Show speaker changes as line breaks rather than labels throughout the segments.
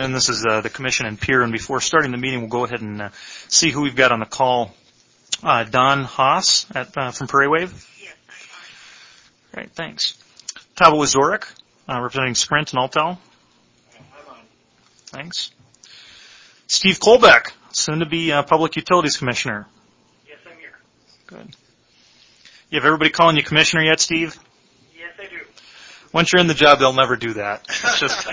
and this is the Commission and Peer. And before starting the meeting, we'll go ahead and see who we've got on the call. Don Haas from Prairie Wave.
Yes.
Great, thanks. Tavo Wazorik, representing Sprint and Altel.
I'm on.
Thanks. Steve Kolbeck, soon to be Public Utilities Commissioner.
Yes, I'm here.
Good. You have everybody calling you Commissioner yet, Steve?
Yes, I do.
Once you're in the job, they'll never do that. It's just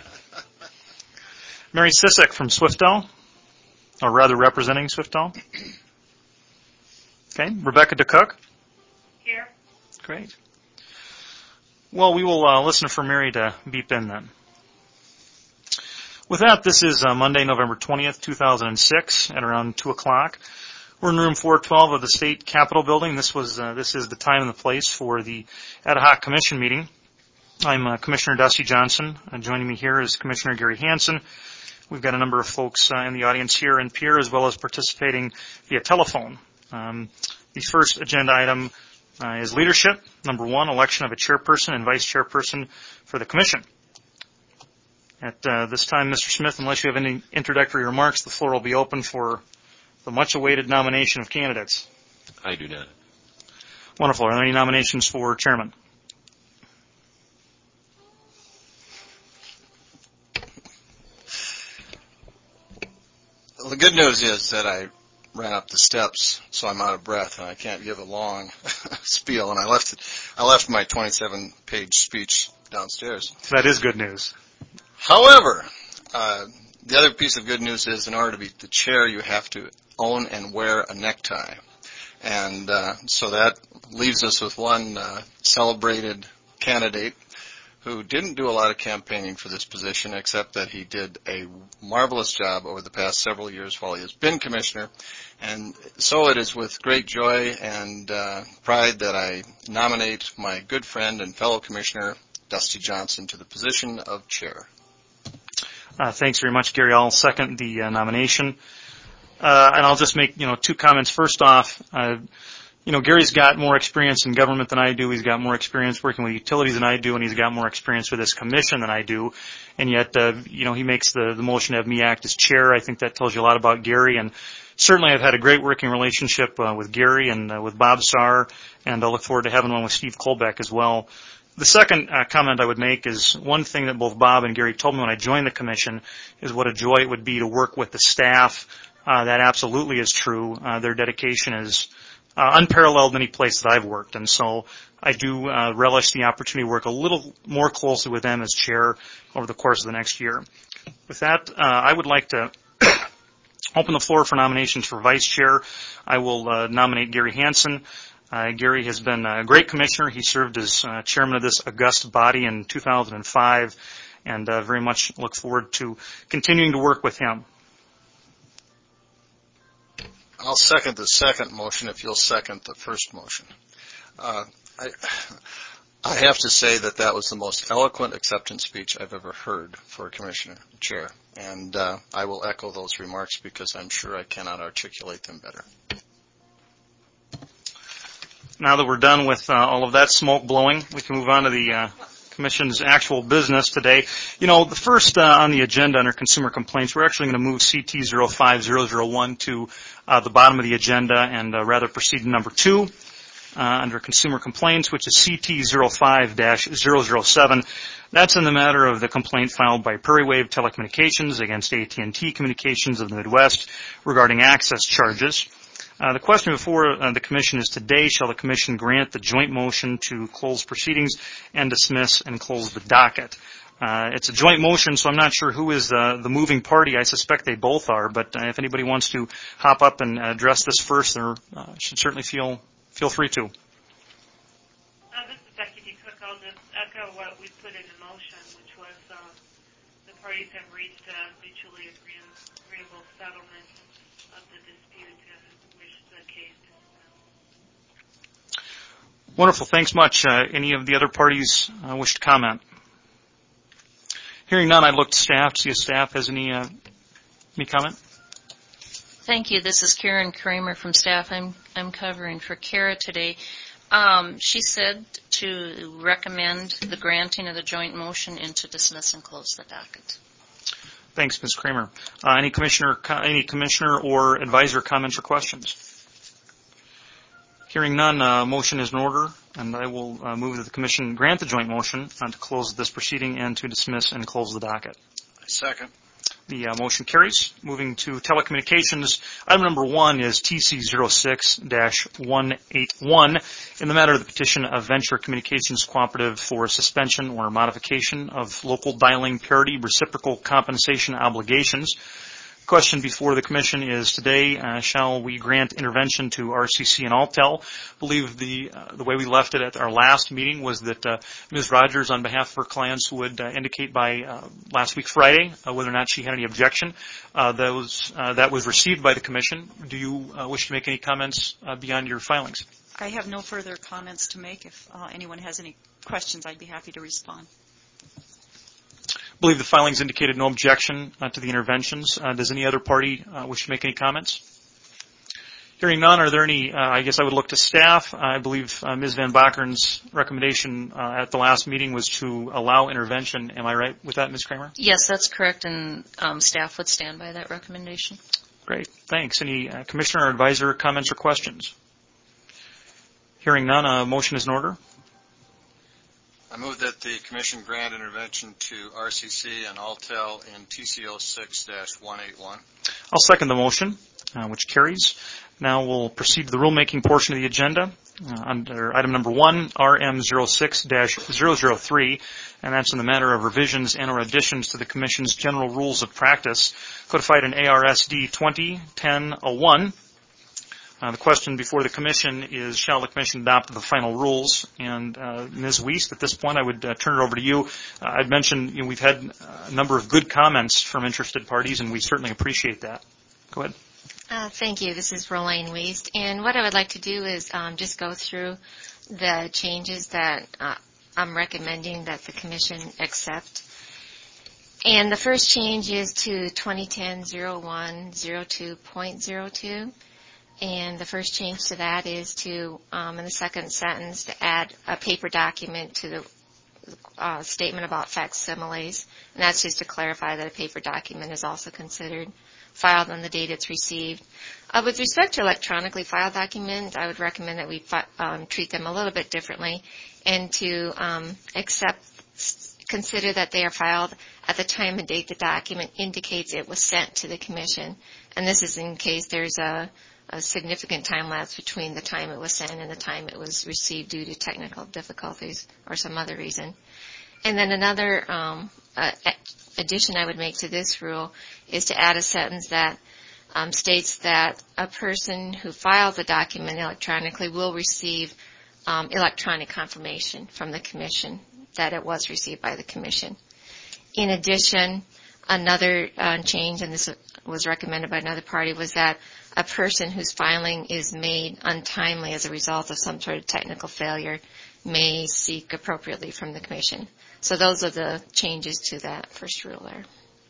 Mary Sissick from Swiftel, or rather representing Swiftel. Okay. Rebecca DeCook.
Here.
Great. Well, we will listen for Mary to beep in then. With that, this is Monday, November 20th, 2006, at around 2 o'clock. We're in room 412 of the State Capitol Building. This is the time and the place for the ad hoc commission meeting. I'm Commissioner Dusty Johnson. Joining me here is Commissioner Gary Hansen. We've got a number of folks in the audience here in Peer, as well as participating via telephone. The first agenda item is leadership. Number 1, election of a chairperson and vice chairperson for the commission. At this time, Mr. Smith, unless you have any introductory remarks, the floor will be open for the much-awaited nomination of candidates.
I do not.
Wonderful. Are there any nominations for chairman?
Well, the good news is that I ran up the steps, so I'm out of breath, and I can't give a long spiel, and I left my 27-page speech downstairs.
That is good news.
However, the other piece of good news is in order to be the chair, you have to own and wear a necktie. And so that leaves us with one celebrated candidate who didn't do a lot of campaigning for this position, except that he did a marvelous job over the past several years while he has been commissioner. And so it is with great joy and pride that I nominate my good friend and fellow commissioner, Dusty Johnson, to the position of chair.
Thanks very much, Gary. I'll second the nomination. And I'll just make, 2 comments. First off, Gary's got more experience in government than I do. He's got more experience working with utilities than I do, and he's got more experience with this commission than I do. And yet, he makes the motion to have me act as chair. I think that tells you a lot about Gary. And certainly I've had a great working relationship with Gary and with Bob Sarr, and I look forward to having one with Steve Kolbeck as well. The second comment I would make is one thing that both Bob and Gary told me when I joined the commission is what a joy it would be to work with the staff. That absolutely is true. Their dedication is unparalleled in any place that I've worked. And so I do relish the opportunity to work a little more closely with them as chair over the course of the next year. With that, I would like to open the floor for nominations for vice chair. I will nominate Gary Hansen. Gary has been a great commissioner. He served as chairman of this august body in 2005, and very much look forward to continuing to work with him.
I'll second the second motion if you'll second the first motion. I have to say that was the most eloquent acceptance speech I've ever heard for a commissioner chair, and I will echo those remarks because I'm sure I cannot articulate them better.
Now that we're done with all of that smoke blowing, we can move on to the Commission's actual business today. The first on the agenda under consumer complaints, we're actually going to move CT 05001 to the bottom of the agenda and rather proceed to number 2 under consumer complaints, which is CT 05-007. That's in the matter of the complaint filed by Prairie Wave Telecommunications against AT&T Communications of the Midwest regarding access charges. The question before the Commission is today, shall the Commission grant the joint motion to close proceedings and dismiss and close the docket? It's a joint motion, so I'm not sure who is the moving party. I suspect they both are, but if anybody wants to hop up and address this first, they should certainly feel free to.
This is Becky DeCook. I'll just echo what we put in the motion, which was the parties have reached a mutually agreeable settlement of the dispute and wish the case dismissed.
Wonderful. Thanks much. Any of the other parties wish to comment? Hearing none, I'd look to staff to see if staff has any comment.
Thank you. This is Karen Kramer from staff. I'm covering for Kara today. She said to recommend the granting of the joint motion and to dismiss and close the docket.
Thanks, Ms. Kramer. Any commissioner or advisor comments or questions? Hearing none, motion is in order, and I will move that the commission grant the joint motion to close this proceeding and to dismiss and close the docket.
Second.
The motion carries. Moving to telecommunications, item number 1 is TC 06-181 in the matter of the petition of Venture Communications Cooperative for suspension or modification of local dialing parity reciprocal compensation obligations. Question before the commission is today, shall we grant intervention to RCC and Altel? I believe the way we left it at our last meeting was that Ms. Rogers, on behalf of her clients, would indicate by last week Friday whether or not she had any objection. That was received by the commission. Do you wish to make any comments beyond your filings?
I have no further comments to make. If anyone has any questions, I'd be happy to respond.
I believe the filings indicated no objection to the interventions. Does any other party wish to make any comments? Hearing none, are there any, I guess I would look to staff. I believe Ms. Van Bakkeren's recommendation at the last meeting was to allow intervention. Am I right with that, Ms. Kramer?
Yes, that's correct, and staff would stand by that recommendation.
Great, thanks. Any commissioner or advisor comments or questions? Hearing none, a motion is in order.
I move that the commission grant intervention to RCC and Altel in TCO 6-181.
I'll second the motion, which carries. Now we'll proceed to the rulemaking portion of the agenda. Under item number 1, RM06-003, and that's in the matter of revisions and or additions to the Commission's general rules of practice, codified in ARSD 20-1001. The question before the Commission is, shall the Commission adopt the final rules? And Ms. Wiest, at this point, I would turn it over to you. I'd mentioned we've had a number of good comments from interested parties, and we certainly appreciate that. Go ahead.
Thank you. This is Rolene Wiest. And what I would like to do is just go through the changes that I'm recommending that the Commission accept. And the first change is to 2010-01-02.02. And the first change to that is to, in the second sentence, to add a paper document to the statement about facsimiles. And that's just to clarify that a paper document is also considered filed on the date it's received. With respect to electronically filed documents, I would recommend that we treat them a little bit differently and to consider that they are filed at the time and date the document indicates it was sent to the Commission. And this is in case there's a significant time lapse between the time it was sent and the time it was received due to technical difficulties or some other reason. And then another addition I would make to this rule is to add a sentence that states that a person who files a document electronically will receive electronic confirmation from the Commission that it was received by the Commission. In addition, another change, and this was recommended by another party, was that a person whose filing is made untimely as a result of some sort of technical failure may seek appropriately from the Commission. So those are the changes to that first rule there.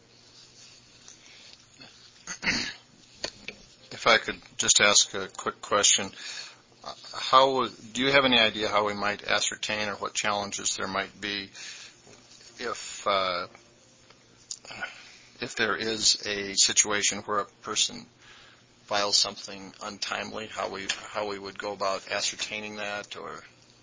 If I could just ask a quick question. Do you have any idea how we might ascertain or what challenges there might be if there is a situation where a person files something untimely, how we would go about ascertaining that? Or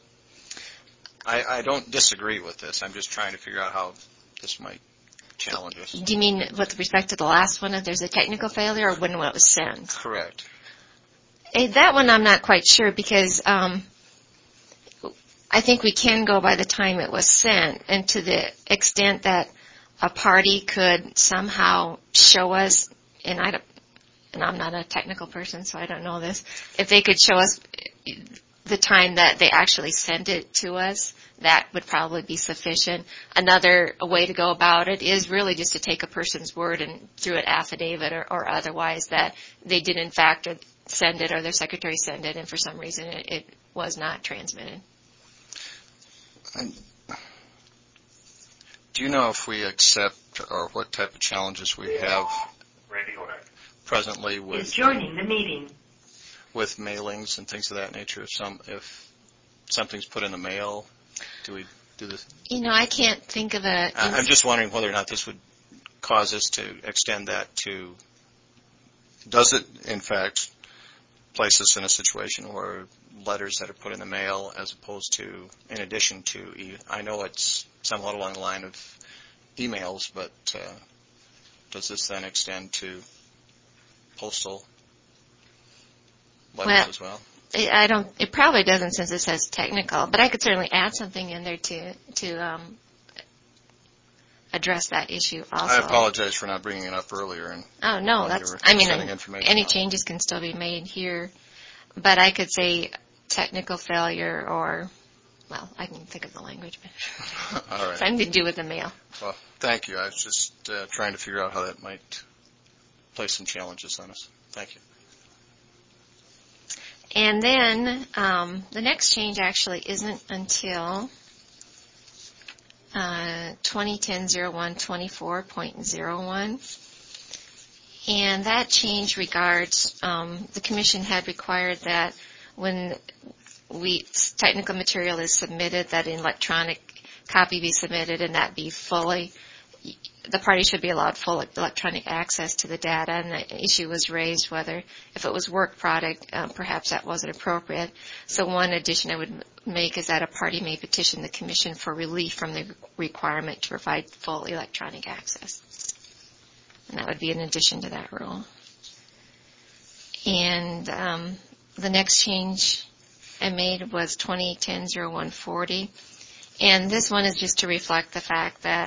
I don't disagree with this. I'm just trying to figure out how this might challenge us.
Do you mean with respect to the last one, if there's a technical failure, or when it was sent?
Correct.
That one I'm not quite sure, because I think we can go by the time it was sent, and to the extent that a party could somehow show us, and I'm not a technical person, so I don't know this, if they could show us the time that they actually sent it to us, that would probably be sufficient. Another way to go about it is really just to take a person's word and through an affidavit or otherwise that they did in fact send it, or their secretary sent it, and for some reason it was not transmitted.
Do you know if we accept or what type of challenges we have presently with
joining the meeting
with mailings and things of that nature? If something's put in the mail, do we do this?
I can't think of
I'm just wondering whether or not this would cause us to extend that to, does it in fact place us in a situation where letters that are put in the mail as opposed to, in addition to, I know it's somewhat along the line of emails, but does this then extend to postal letters as well?
I don't. It probably doesn't, since it says technical. But I could certainly add something in there to address that issue also.
I apologize for not bringing it up earlier. And
oh no,
when
that's.
you were
I mean,
sending information
any
out.
changes can still be made here, but I could say technical failure, or, well, I can think of the language. But
All right.
something to do with the mail.
Well, thank you. I was just trying to figure out how that might place some challenges on us. Thank you.
And then the next change actually isn't until 2010-01-24.01. And that change regards, the Commission had required that when technical material is submitted, that an electronic copy be submitted and that be fully, the party should be allowed full electronic access to the data. And the issue was raised whether, if it was work product, perhaps that wasn't appropriate. So one addition I would make is that a party may petition the Commission for relief from the requirement to provide full electronic access. And that would be in addition to that rule. And the next change I made was 2010-01-40. And this one is just to reflect the fact that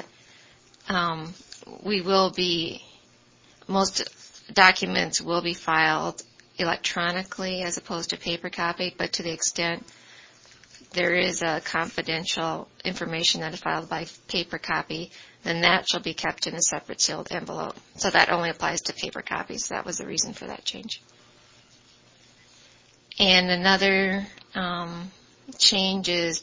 most documents will be filed electronically as opposed to paper copy, but to the extent there is a confidential information that is filed by paper copy, then that shall be kept in a separate sealed envelope. So that only applies to paper copies. That was the reason for that change. And another change is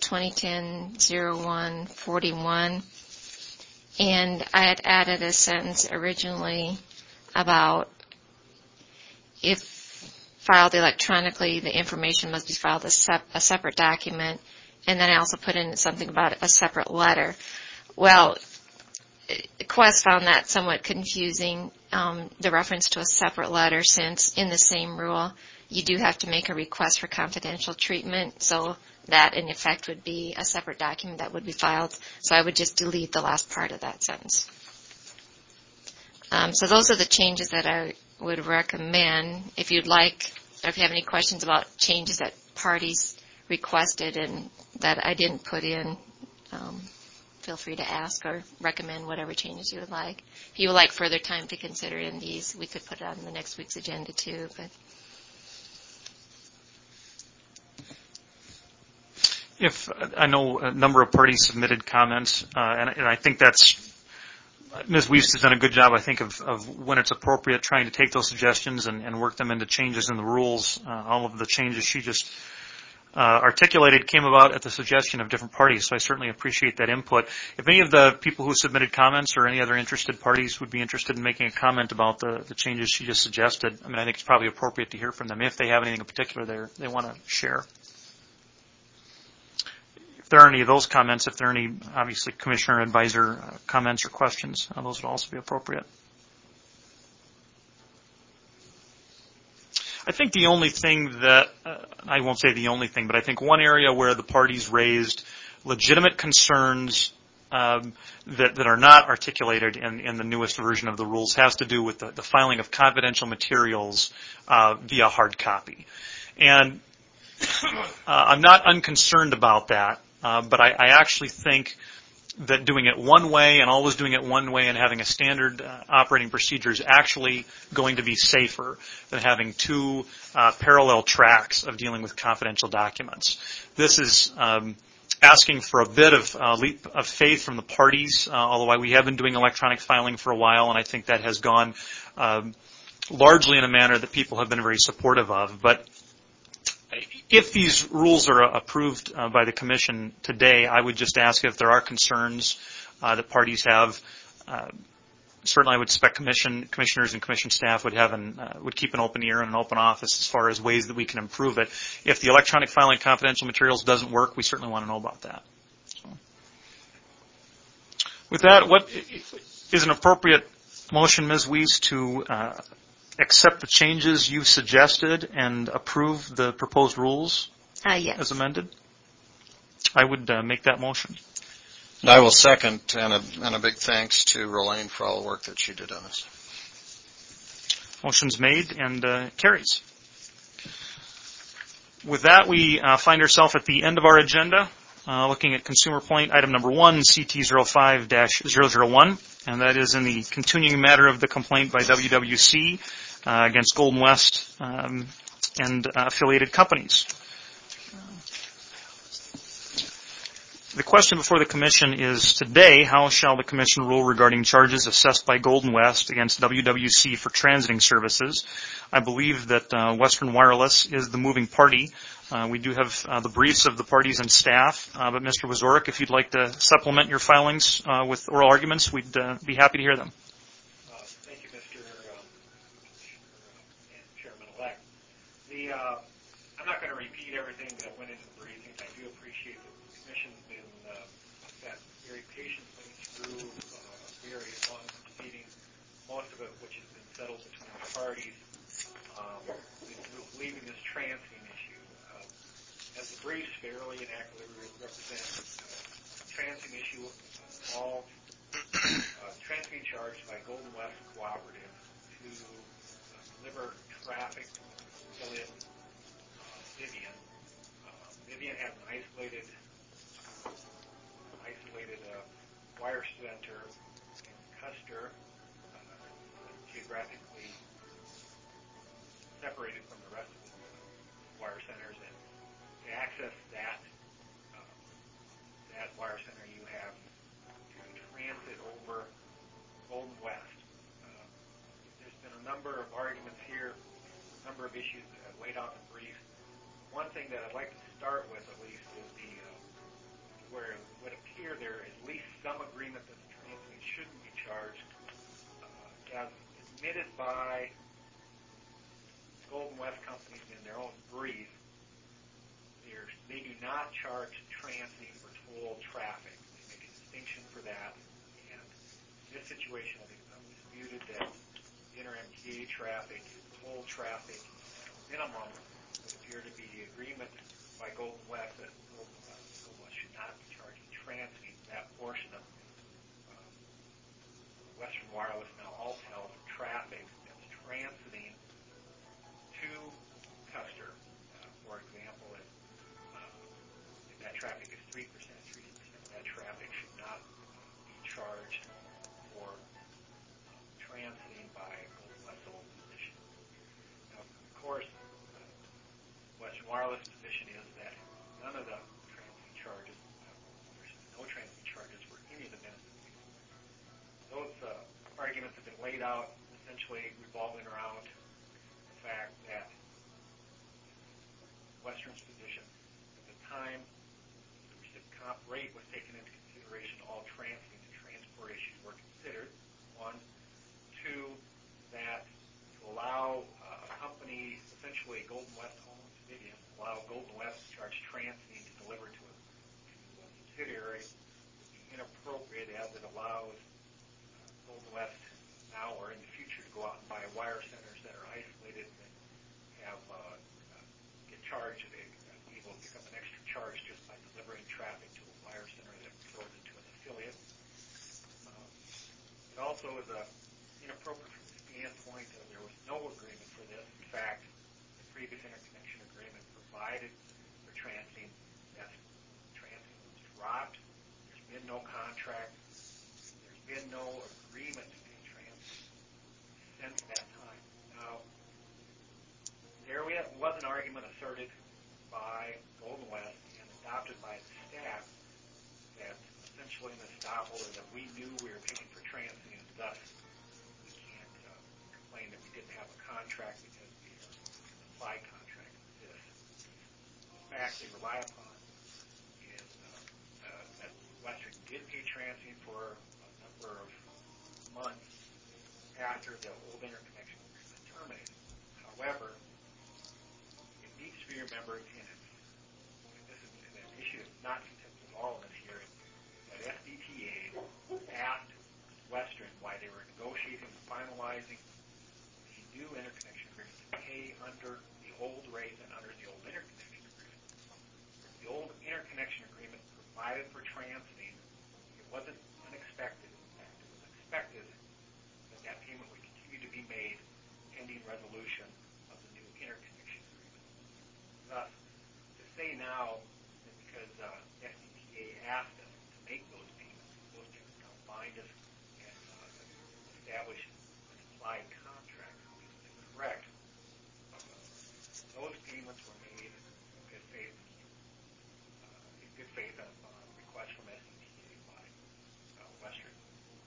2010-01-41. And I had added a sentence originally about if filed electronically, the information must be filed as a separate document. And then I also put in something about a separate letter. Well, Quest found that somewhat confusing, the reference to a separate letter, since in the same rule, you do have to make a request for confidential treatment. So that, in effect, would be a separate document that would be filed. So I would just delete the last part of that sentence. So those are the changes that I would recommend. If you'd like, or if you have any questions about changes that parties requested and that I didn't put in, feel free to ask or recommend whatever changes you would like. If you would like further time to consider in these, we could put it on the next week's agenda too. But
If I know a number of parties submitted comments, and I think that's Ms. Weist has done a good job, I think, of when it's appropriate, trying to take those suggestions and work them into changes in the rules. All of the changes she just articulated came about at the suggestion of different parties, so I certainly appreciate that input. If any of the people who submitted comments or any other interested parties would be interested in making a comment about the changes she just suggested, I mean, I think it's probably appropriate to hear from them if they have anything in particular they want to share. If there are any of those comments, if there are any, obviously, Commissioner Advisor comments or questions, those would also be appropriate. I think the only thing that, I won't say the only thing, but I think one area where the parties raised legitimate concerns that are not articulated in the newest version of the rules has to do with the filing of confidential materials via hard copy. And I'm not unconcerned about that. But I actually think that doing it one way and always doing it one way and having a standard operating procedure is actually going to be safer than having two parallel tracks of dealing with confidential documents. This is asking for a bit of leap of faith from the parties, although we have been doing electronic filing for a while, and I think that has gone largely in a manner that people have been very supportive of. But if these rules are approved by the Commission today, I would just ask if there are concerns that parties have. Certainly, I would expect commissioners and commission staff would keep an open ear and an open office as far as ways that we can improve it. If the electronic filing of confidential materials doesn't work, we certainly want to know about that. So, with that, what is an appropriate Motion, Ms. Weiss, to accept the changes you suggested and approve the proposed rules
Yes.
as amended. I would make that motion.
And I will second, and a big thanks to Rolene for all the work that she did on this.
Motion's made and carries. With that, we find ourselves at the end of our agenda, looking at Consumer Point Item Number 1, CT05-001, and that is in the continuing matter of the complaint by WWC against Golden West and affiliated companies. The question before the Commission is today, how shall the Commission rule regarding charges assessed by Golden West against WWC for transiting services? I believe that Western Wireless is the moving party. We do have the briefs of the parties and staff, but Mr. Wazorek, if you'd like to supplement your filings with oral arguments, we'd be happy to hear them.
Thank you, Mr. Chairman-elect. I'm not going to repeat everything that went into the briefing. I do appreciate that the Commission's been sat very patiently through various long proceedings, most of it which has been settled between the parties, leaving this transient issue. As the briefs fairly and accurately represent, transient issue involved transient charged by Golden West Cooperative to deliver traffic to affiliate Vivian. Vivian has an isolated wire center in Custer, geographically separated from the rest of the wire centers, and to access that wire center, you have to transit over Golden West. There's been a number of arguments here, a number of issues that I've laid out in the brief. One thing that I'd like to start with, at least, is where it would appear there is at least some agreement that the transient shouldn't be charged, as admitted by Golden West companies in their own brief. They do not charge transient for toll traffic. They make a distinction for that. And in this situation, I think it's undisputed that inter-MTA traffic, toll traffic, minimum would appear to be the agreement by Golden West that Golden West should not be charging transient that portion of Western Wireless, now Alltel, for traffic that's transiting to Custer. For example, if that traffic is 3%, that traffic should not be charged for transiting by Golden West's own position. Now, of course, Western Wireless' position is that none of the transient charges, there's no transient charges for any of the benefits. Those arguments have been laid out essentially revolving around the fact that Western's position at the time the recipient comp rate was taken into consideration, all transient and transport issues were considered. One. Two, that to allow a company, essentially Golden West owns Vivian, allow Golden West to charge transient to deliver to a subsidiary would be inappropriate, as it allows Golden West now or in the future to go out and buy wire centers that are isolated and have get charged. They able to pick up an extra charge just by delivering traffic to a wire center that goes into an affiliate. It also is inappropriate from the standpoint that there was no agreement for this. In fact, the previous interconnection agreement provided for transient. That transient was dropped. There's been no contract. There's been no agreement to pay transient since that time. Now, there was an argument asserted by Golden West and adopted by the staff that essentially in the estoppel is that we knew we were paying for transient, thus we can't complain that we didn't have a contract because the supply contract exists. The fact they rely upon is that Western did pay transient for a number of months after the old interconnection was terminated. However, it needs to be remembered, and this is an issue that's not contested at all in this hearing, that SDTA asked Western why they were negotiating and finalizing the new interconnection agreement to pay under the old rate and under the old interconnection agreement. The old interconnection agreement provided for transferring. It wasn't unexpected. In fact, it was expected that that payment would continue to be made pending resolution of the new interconnection agreement. Thus, to say now that because SCPA asked us to make those payments now bind us and establish an implied contract is incorrect. Those payments were made in good faith on request from SCPA by Western.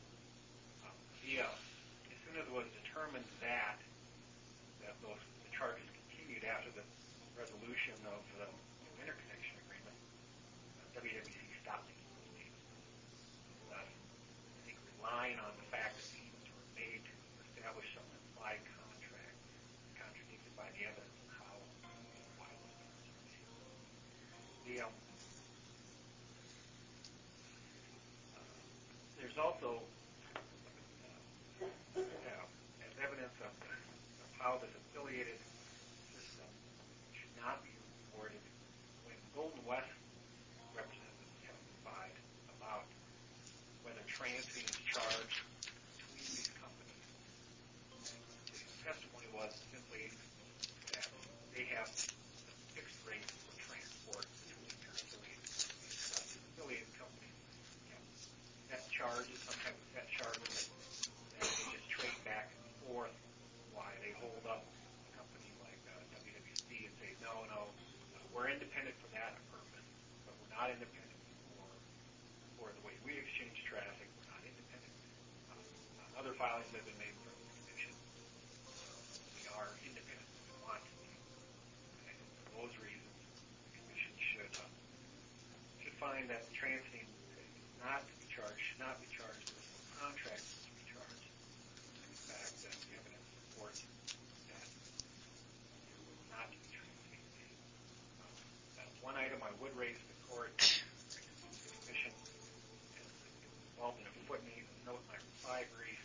As soon as it was determined that the charges continued after the resolution of the new interconnection agreement, WWC stopped making those payments. Thus, I think relying on the fact that payments were made to establish some implied contract is contradicted by the evidence of how and why those payments were made. There's also as evidence of how this affiliated system should not be rewarded when Golden West representatives testified about whether transferring is charged between these companies. The testimony was simply that they have fixed rates for transport between their affiliated companies. These affiliated companies have set charges, some type of set charges that they just trade back and forth. Why they hold up a company like WWC and say, no, we're independent for that purpose, but we're not independent for the way we exchange traffic. We're not independent on other filings that have been made from the Commission. We are independent when we want to be. And for those reasons, the Commission should find that transferring is not to be charged, should not be charged, there's no contract to be charged. In fact, the evidence supports that it was not to be transferred. One item I would raise to the Court, the Commission is involved in a footnote in my reply brief.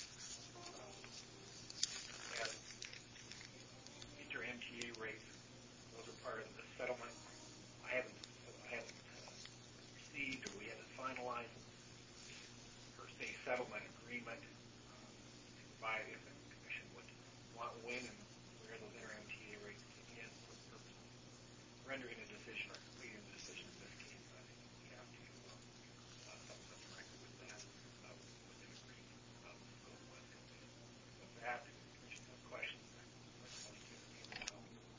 As inter-MTA rates, those are part of the settlement. I haven't received or we haven't finalized per se settlement agreement to provide if the Commission would want when and where those inter-MTA rates kick in for the purpose of rendering a decision or completing a decision in this case. I think we have to supplement the record with that with an agreement with Golden West Company. With that, if the Commission has questions, I'd like to take a few minutes.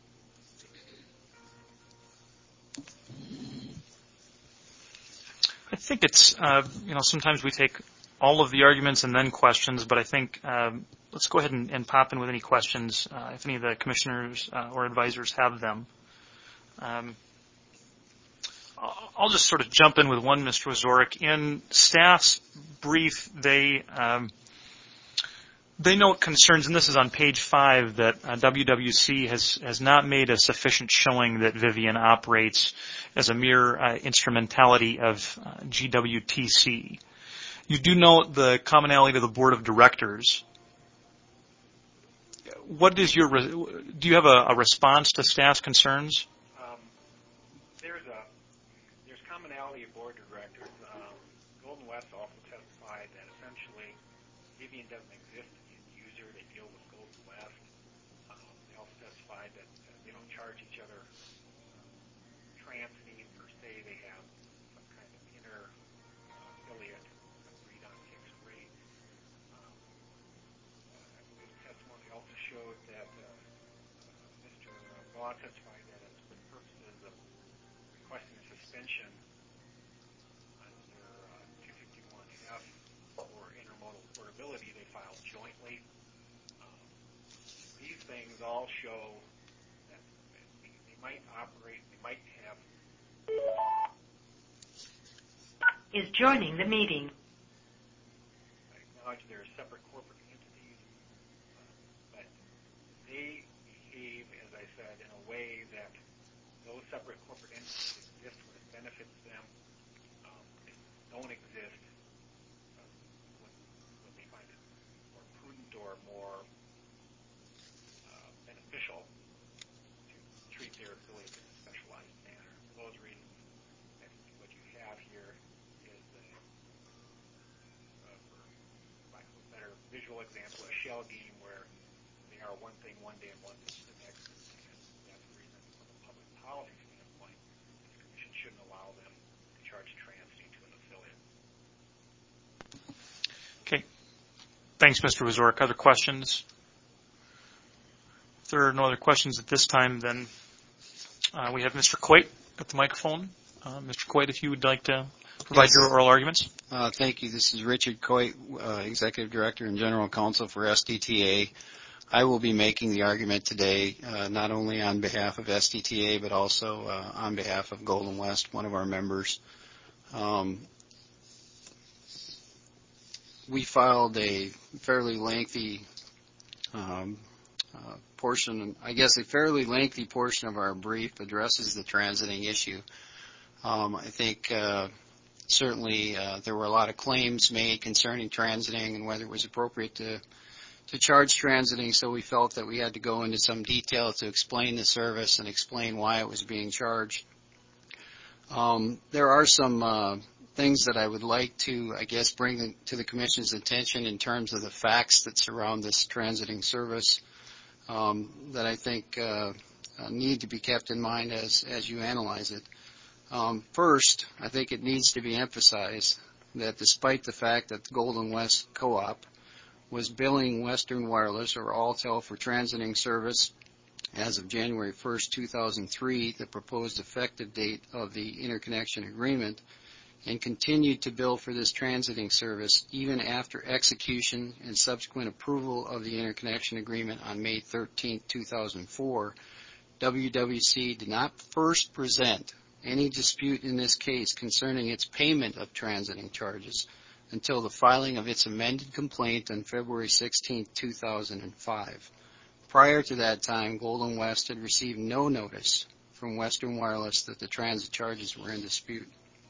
I think it's, sometimes we take all of the arguments and then questions, but I think let's go ahead and pop in with any questions if any of the commissioners or advisors have them. I'll just sort of jump in with one, Mr. Wazorek. In staff's brief, they note concerns, and this is on page 5, that WWC has not made a sufficient showing that Vivian operates as a mere instrumentality of GWTC. You do note the commonality to the Board of Directors. What is do you have a response to staff's concerns?
There's commonality of Board of Directors. Golden West also testified that essentially Vivian doesn't exist as an user. They deal with Golden West. They also testified that they don't charge each other transmitting per se. They have some kind of inter-affiliate agreed on fixed rate. I believe the testimony also showed that Mr. Baugh testified that it's for the purposes of requesting a suspension under 251F for intermodal portability, they filed jointly. These things all show that they might operate, they might have.
Is joining the meeting.
I acknowledge they're separate corporate entities, but they behave, as I said, in a way that those separate corporate entities exist when it benefits them. They don't exist when they or more beneficial to treat their affiliates in a specialized manner. For those reasons, I think what you have here is for lack of a better visual example, a shell game where they are one thing one day and one thing the next. And that's the reason, from a public policy standpoint, this commission shouldn't allow them to charge TransD to an affiliate.
Okay. Thanks, Mr. Wazorek. Other questions? If there are no other questions at this time, then we have Mr. Coit at the microphone. Mr. Coit, if you would like to provide your oral arguments.
Thank you. This is Richard Coit, Executive Director and General Counsel for SDTA. I will be making the argument today not only on behalf of SDTA but also on behalf of Golden West, one of our members. We filed a fairly lengthy portion, I guess a fairly lengthy portion of our brief addresses the transiting issue. I think certainly there were a lot of claims made concerning transiting and whether it was appropriate to charge transiting, so we felt that we had to go into some detail to explain the service and explain why it was being charged. There are some things that I would like to, I guess, bring to the Commission's attention in terms of the facts that surround this transiting service that I think need to be kept in mind as you analyze it. First, I think it needs to be emphasized that despite the fact that the Golden West Co-op was billing Western Wireless or Alltel for transiting service as of January 1st, 2003, the proposed effective date of the interconnection agreement, and continued to bill for this transiting service even after execution and subsequent approval of the interconnection agreement on May 13, 2004, WWC did not first present any dispute in this case concerning its payment of transiting charges until the filing of its amended complaint on February 16, 2005. Prior to that time, Golden West had received no notice from Western Wireless that the transit charges were in dispute.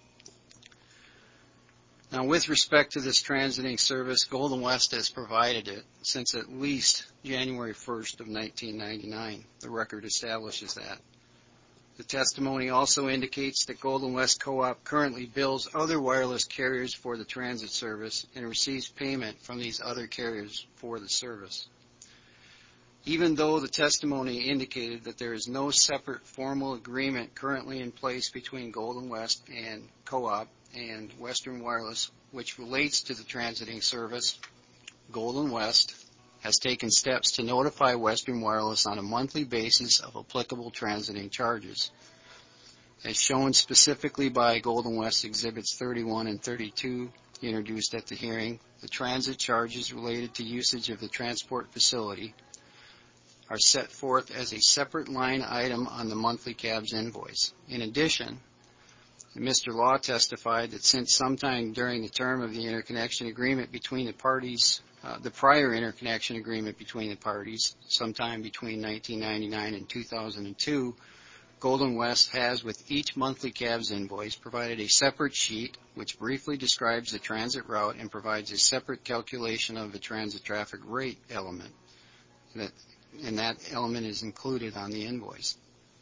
Now, with respect to this transiting service, Golden West has provided it since at least January 1st of 1999. The record establishes that. The testimony also indicates that Golden West Co-op currently bills other wireless carriers for the transit service and receives payment from these other carriers for the service. Even though the testimony indicated that there is no separate formal agreement currently in place between Golden West and Co-op and Western Wireless, which relates to the transiting service, Golden West has taken steps to notify Western Wireless on a monthly basis of applicable transiting charges. As shown specifically by Golden West Exhibits 31 and 32 introduced at the hearing, the transit charges related to usage of the transport facility are set forth as a separate line item on the monthly CABS invoice. In addition, Mr. Law testified that since sometime during the term of the interconnection agreement between the parties, the prior interconnection agreement between the parties, sometime between 1999 and 2002, Golden West has, with each monthly CABS invoice, provided a separate sheet which briefly describes the transit route and provides a separate calculation of the transit traffic rate element. And that element is included on the invoice.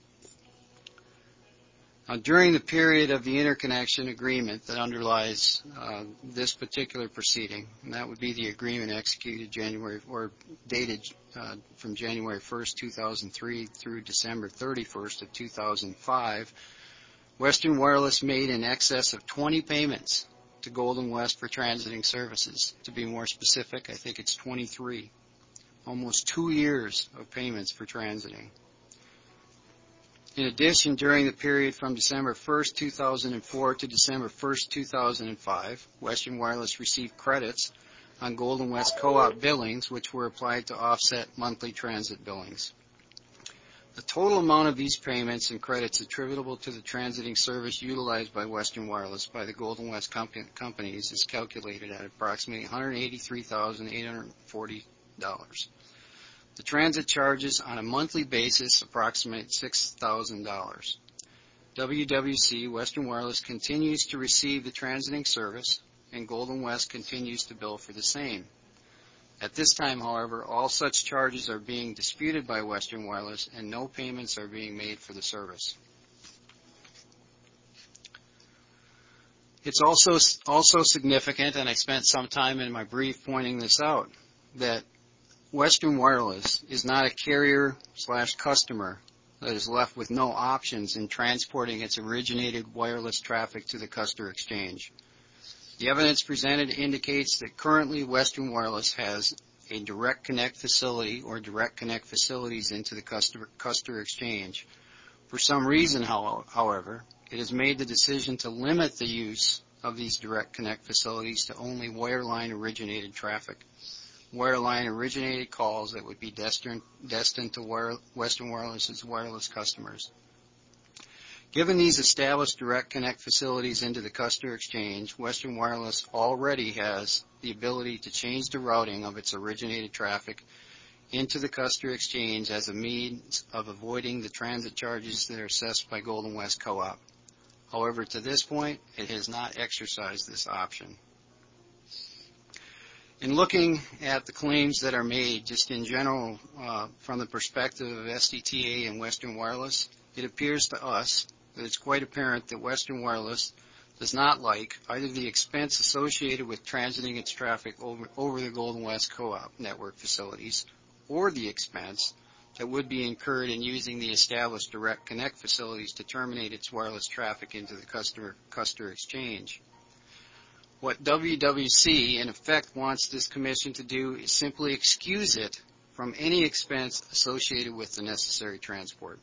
Now, during the period of the interconnection agreement that underlies this particular proceeding, and that would be the agreement executed dated from January 1st, 2003 through December 31st of 2005, Western Wireless made in excess of 20 payments to Golden West for transiting services. To be more specific, I think it's 23. Almost 2 years of payments for transiting. In addition, during the period from December 1st, 2004 to December 1st, 2005, Western Wireless received credits on Golden West Co-op billings, which were applied to offset monthly transit billings. The total amount of these payments and credits attributable to the transiting service utilized by Western Wireless by the Golden West companies is calculated at approximately $183,840. The transit charges on a monthly basis approximate $6,000. WWC, Western Wireless, continues to receive the transiting service, and Golden West continues to bill for the same. At this time, however, all such charges are being disputed by Western Wireless and no payments are being made for the service. It's also significant, and I spent some time in my brief pointing this out, that Western Wireless is not a carrier/customer that is left with no options in transporting its originated wireless traffic to the customer exchange. The evidence presented indicates that currently Western Wireless has a direct connect facility or direct connect facilities into the customer exchange. For some reason, however, it has made the decision to limit the use of these direct connect facilities to only wireline originated traffic. Wireline originated calls that would be destined to Western Wireless's wireless customers. Given these established direct connect facilities into the customer exchange, Western Wireless already has the ability to change the routing of its originated traffic into the customer exchange as a means of avoiding the transit charges that are assessed by Golden West Co-op. However, to this point, it has not exercised this option. In looking at the claims that are made, just in general, from the perspective of SDTA and Western Wireless, it appears to us that it's quite apparent that Western Wireless does not like either the expense associated with transiting its traffic over the Golden West Co-op network facilities or the expense that would be incurred in using the established direct connect facilities to terminate its wireless traffic into the customer exchange. What WWC, in effect, wants this commission to do is simply excuse it from any expense associated with the necessary transport.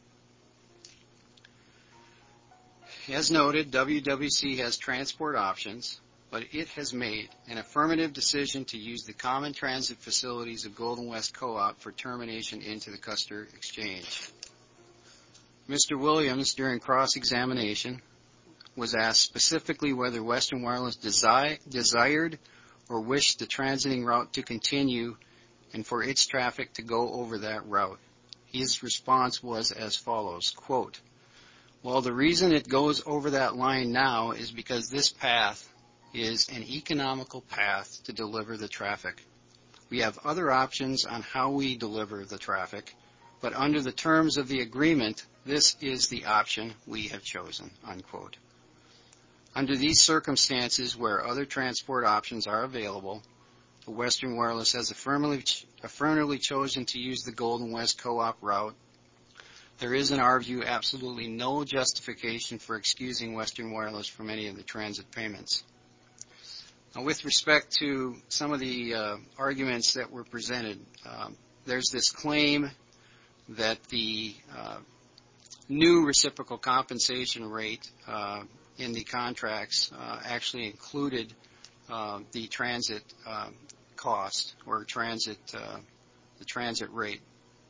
As noted, WWC has transport options, but it has made an affirmative decision to use the common transit facilities of Golden West Co-op for termination into the customer exchange. Mr. Williams, during cross-examination, was asked specifically whether Western Wireless desired or wished the transiting route to continue and for its traffic to go over that route. His response was as follows, quote, "Well, the reason it goes over that line now is because this path is an economical path to deliver the traffic. We have other options on how we deliver the traffic, but under the terms of the agreement, this is the option we have chosen," unquote. Under these circumstances where other transport options are available, the Western Wireless has affirmatively chosen to use the Golden West Co-op route. There is, in our view, absolutely no justification for excusing Western Wireless from any of the transit payments. Now, with respect to some of the arguments that were presented, there's this claim that the new reciprocal compensation rate in the contracts actually included the transit cost or the transit rate.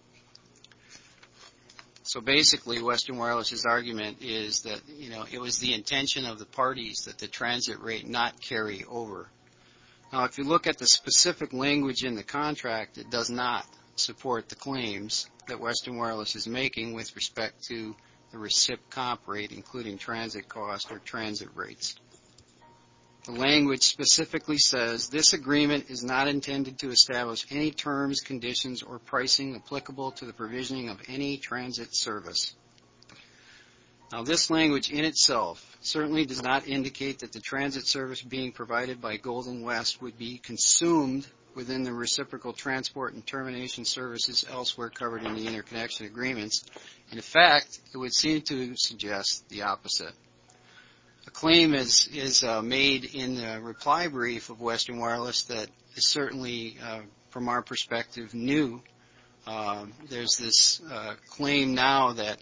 So basically, Western Wireless's argument is that, it was the intention of the parties that the transit rate not carry over. Now, if you look at the specific language in the contract, it does not support the claims that Western Wireless is making with respect to the recip comp rate, including transit cost or transit rates. The language specifically says, "This agreement is not intended to establish any terms, conditions, or pricing applicable to the provisioning of any transit service." Now, this language in itself certainly does not indicate that the transit service being provided by Golden West would be consumed within the reciprocal transport and termination services elsewhere covered in the interconnection agreements. In fact, it would seem to suggest the opposite. A claim is made in the reply brief of Western Wireless that is certainly, from our perspective, new. There's this claim now that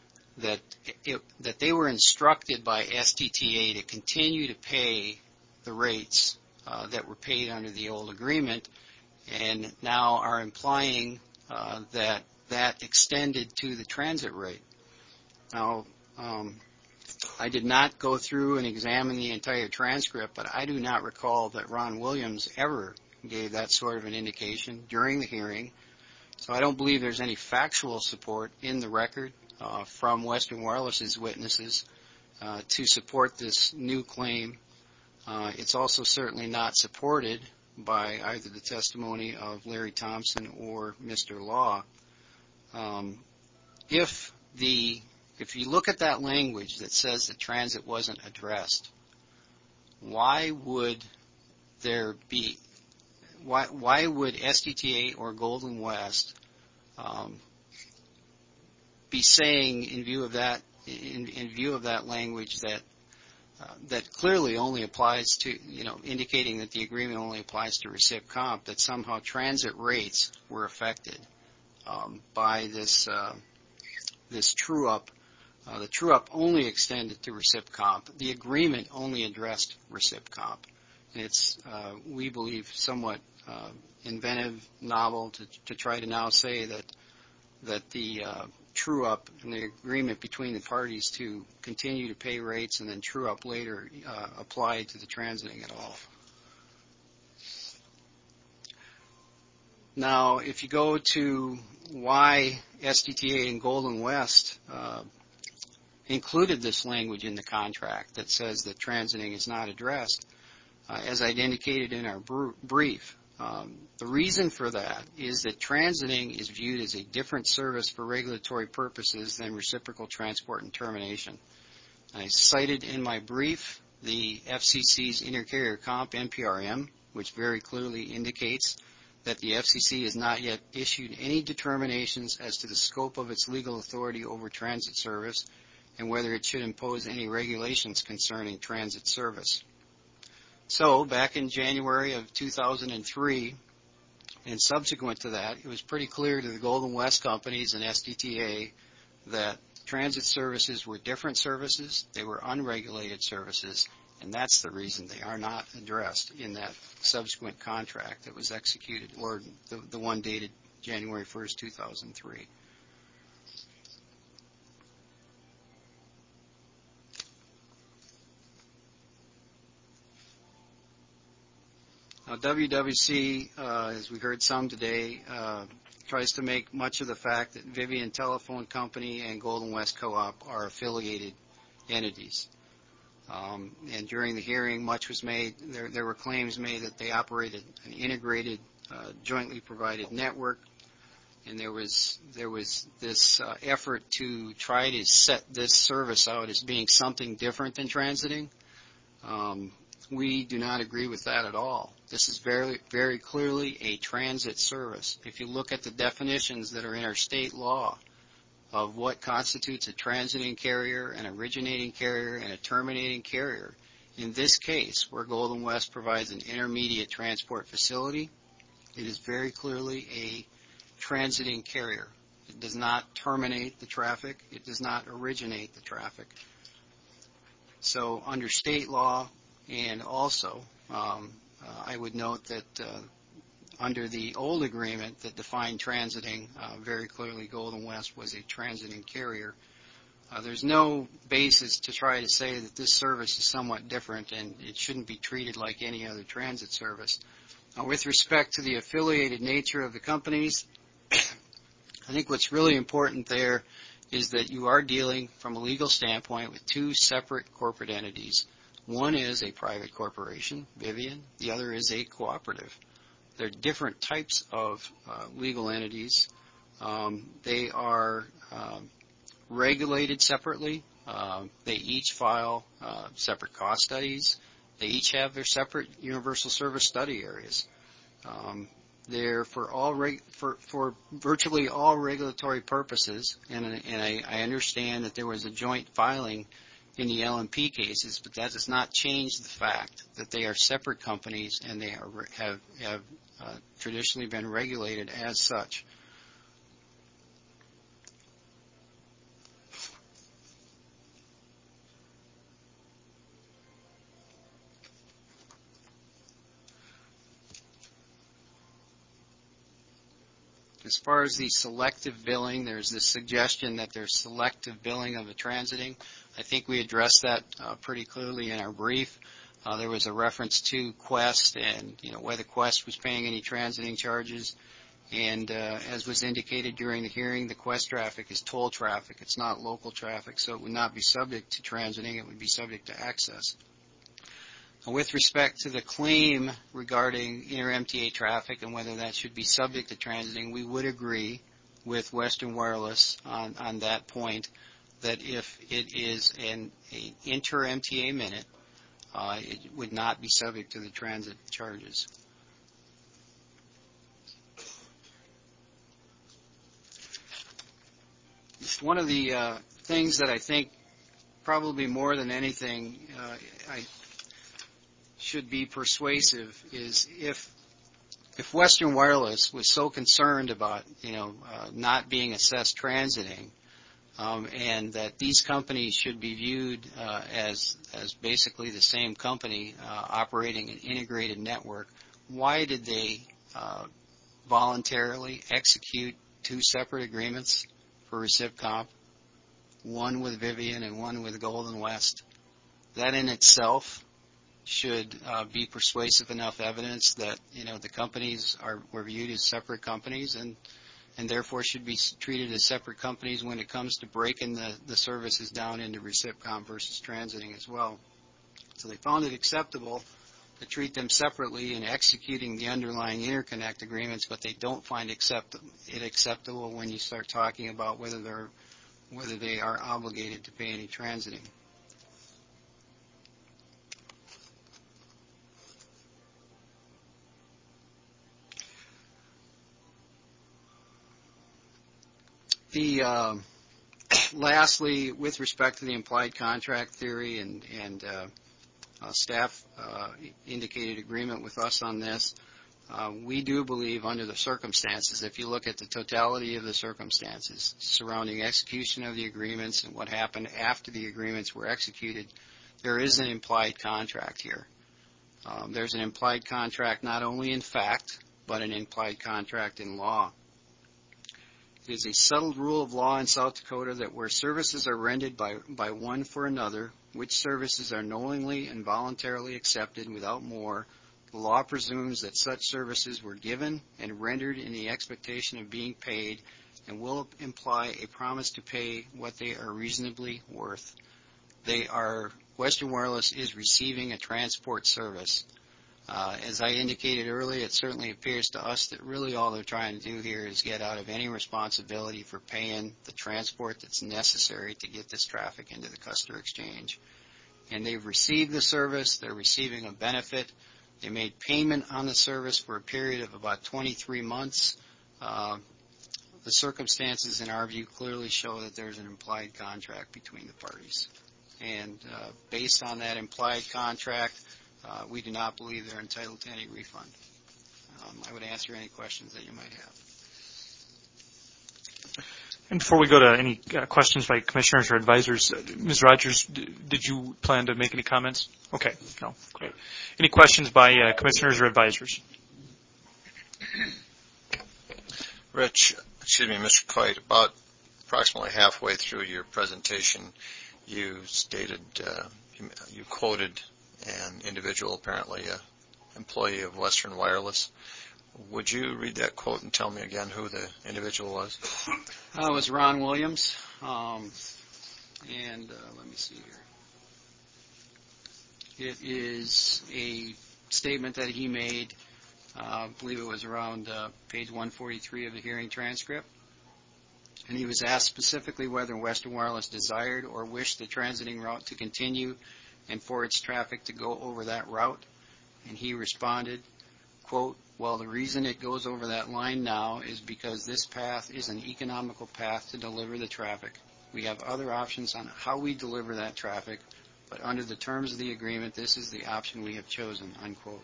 they were instructed by SDTA to continue to pay the rates that were paid under the old agreement, and now are implying that extended to the transit rate. Now, I did not go through and examine the entire transcript, but I do not recall that Ron Williams ever gave that sort of an indication during the hearing. So I don't believe there's any factual support in the record from Western Wireless's witnesses to support this new claim. It's also certainly not supported by either the testimony of Larry Thompson or Mr. Law. If you look at that language that says that transit wasn't addressed, why would SDTA or Golden West be saying in view of that language that clearly only applies to, indicating that the agreement only applies to recip comp, that somehow transit rates were affected by this true-up. The true-up only extended to recip comp. The agreement only addressed recip comp. And it's, we believe, somewhat inventive, novel to try to now say that the true-up and the agreement between the parties to continue to pay rates and then true-up later applied to the transiting at all. Now, if you go to why SDTA and Golden West included this language in the contract that says that transiting is not addressed, as I'd indicated in our brief, the reason for that is that transiting is viewed as a different service for regulatory purposes than reciprocal transport and termination. I cited in my brief the FCC's Intercarrier Comp NPRM, which very clearly indicates that the FCC has not yet issued any determinations as to the scope of its legal authority over transit service and whether it should impose any regulations concerning transit service. So, back in January of 2003, and subsequent to that, it was pretty clear to the Golden West companies and SDTA that transit services were different services, they were unregulated services, and that's the reason they are not addressed in that subsequent contract that was executed, or the one dated January 1st, 2003. Now, WWC, as we heard some today, tries to make much of the fact that Vivian Telephone Company and Golden West Co-op are affiliated entities. And during the hearing, much was made. There were claims made that they operated an integrated, jointly provided network, and there was this effort to try to set this service out as being something different than transiting. We do not agree with that at all. This is very, very clearly a transit service. If you look at the definitions that are in our state law of what constitutes a transiting carrier, an originating carrier, and a terminating carrier, in this case, where Golden West provides an intermediate transport facility, it is very clearly a transiting carrier. It does not terminate the traffic. It does not originate the traffic. So under state law, and also, I would note that under the old agreement that defined transiting, very clearly Golden West was a transiting carrier. There's no basis to try to say that this service is somewhat different and it shouldn't be treated like any other transit service. With respect to the affiliated nature of the companies, I think what's really important there is that you are dealing from a legal standpoint with two separate corporate entities. One is a private corporation, Vivian. The other is a cooperative. They're different types of legal entities. They are regulated separately. They each file separate cost studies. They each have their separate universal service study areas. They're for virtually all regulatory purposes, and I understand that there was a joint filing in the LMP cases, but that does not change the fact that they are separate companies and they have traditionally been regulated as such. As far as the selective billing, there's this suggestion that there's selective billing of the transiting. I think we addressed that pretty clearly in our brief. There was a reference to Quest and whether Quest was paying any transiting charges. And as was indicated during the hearing, the Quest traffic is toll traffic. It's not local traffic, so it would not be subject to transiting. It would be subject to access. With respect to the claim regarding inter-MTA traffic and whether that should be subject to transiting, we would agree with Western Wireless on that point, that if it is an inter-MTA minute, it would not be subject to the transit charges. One of the things that I think probably more than anything I should be persuasive is if Western Wireless was so concerned about not being assessed transiting, and that these companies should be viewed as basically the same company operating an integrated network, why did they voluntarily execute two separate agreements for RecipComp, one with Vivian and one with Golden West? That in itself should be persuasive enough evidence that the companies were viewed as separate companies and therefore should be treated as separate companies when it comes to breaking the services down into RecipComp versus transiting as well. So they found it acceptable to treat them separately in executing the underlying interconnect agreements, but they don't find it acceptable when you start talking about whether they are obligated to pay any transiting. Lastly, with respect to the implied contract theory, and staff indicated agreement with us on this, we do believe under the circumstances, if you look at the totality of the circumstances surrounding execution of the agreements and what happened after the agreements were executed, there is an implied contract here. There's an implied contract not only in fact, but an implied contract in law. It is a settled rule of law in South Dakota that where services are rendered by one for another, which services are knowingly and voluntarily accepted without more, the law presumes that such services were given and rendered in the expectation of being paid and will imply a promise to pay what they are reasonably worth. Western Wireless is receiving a transport service. As I indicated earlier, it certainly appears to us that really all they're trying to do here is get out of any responsibility for paying the transport that's necessary to get this traffic into the Custer Exchange. And they've received the service. They're receiving a benefit. They made payment on the service for a period of about 23 months. The circumstances, in our view, clearly show that there's an implied contract between the parties. And based on that implied contract, we do not believe they're entitled to any refund. I would answer any questions that you might have.
And before we go to any questions by commissioners or advisors, Ms. Rogers, did you plan to make any comments? Okay, no, great. Any questions by commissioners or advisors?
Mr. Coit, about approximately halfway through your presentation, you stated, you quoted an individual, apparently an employee of Western Wireless. Would you read that quote and tell me again who the individual was?
It was Ron Williams, let me see here. It is a statement that he made, I believe it was around page 143 of the hearing transcript. And he was asked specifically whether Western Wireless desired or wished the transiting route to continue and for its traffic to go over that route. And he responded, quote, "Well, the reason it goes over that line now is because this path is an economical path to deliver the traffic. We have other options on how we deliver that traffic, but under the terms of the agreement, this is the option we have chosen," unquote.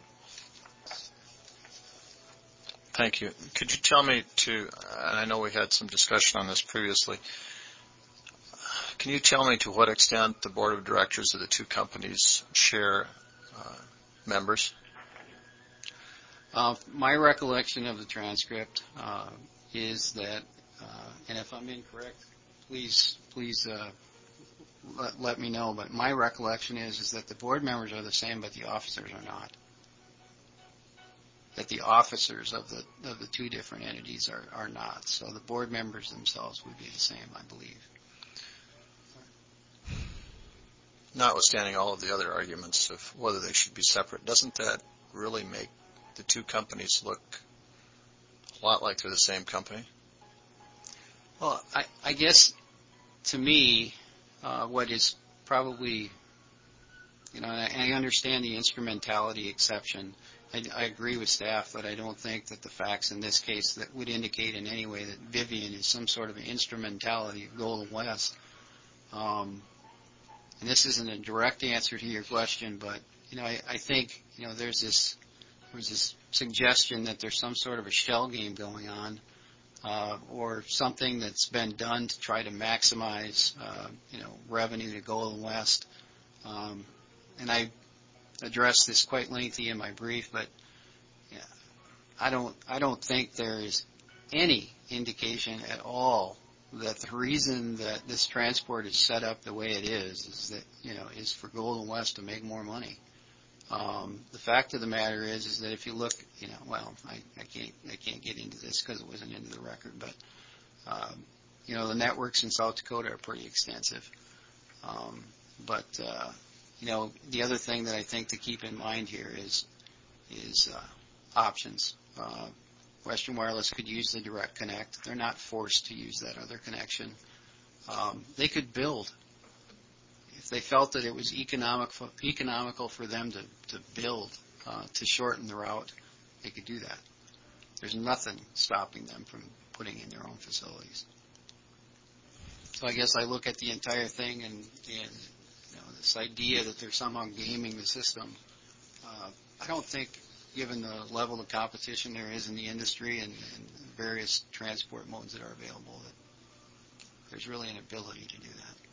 Thank you. Could you tell me and I know we had some discussion on this previously, can you tell me to what extent the board of directors of the two companies share members?
My recollection of the transcript is that, and if I'm incorrect, please let me know, but my recollection is that the board members are the same, but the officers are not. That the officers of the two different entities are not. So the board members themselves would be the same, I believe.
notwithstanding all of the other arguments of whether they should be separate, doesn't that really make the two companies look a lot like they're the same company?
Well, I guess to me, what is probably, I understand the instrumentality exception. I agree with staff that I don't think that the facts in this case that would indicate in any way that Vivian is some sort of an instrumentality of Golden West. And this isn't a direct answer to your question, but I think there's this suggestion that there's some sort of a shell game going on, or something that's been done to try to maximize revenue to Golden West. And I addressed this quite lengthy in my brief, but I don't think there is any indication at all that the reason that this transport is set up the way it is that is for Golden West to make more money. The fact of the matter is that if you look, I can't get into this because it wasn't into the record, but the networks in South Dakota are pretty extensive. But the other thing that I think to keep in mind here is options. Western Wireless could use the Direct Connect. They're not forced to use that other connection. They could build. If they felt that it was economical for them to build to shorten the route, they could do that. There's nothing stopping them from putting in their own facilities. So I guess I look at the entire thing and this idea that they're somehow gaming the system. I don't think, given the level of competition there is in the industry and various transport modes that are available, that there's really an ability to do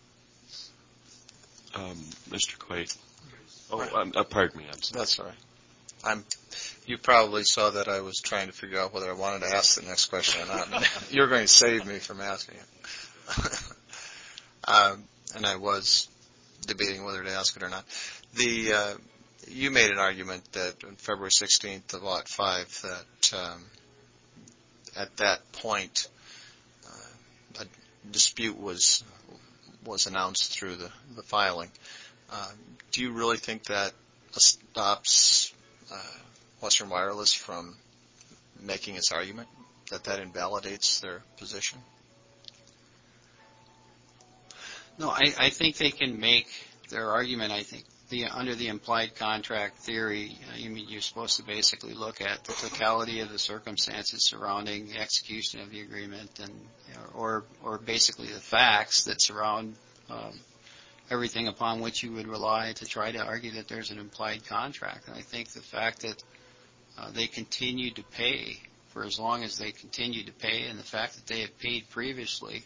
that.
Mr. Quaid. Pardon me. I'm sorry.
That's all right. You probably saw that I was trying to figure out whether I wanted to ask the next question or not. You're going to save me from asking it. And I was debating whether to ask it or not. You made an argument that on February 16th of Lot 5 that at that point a dispute was announced through the filing. Do you really think that stops Western Wireless from making its argument, that invalidates their position?
No, I think they can make their argument. I think under the implied contract theory, you're supposed to basically look at the totality of the circumstances surrounding the execution of the agreement, and or basically the facts that surround everything upon which you would rely to try to argue that there's an implied contract. And I think the fact that they continued to pay for as long as they continued to pay, and the fact that they had paid previously,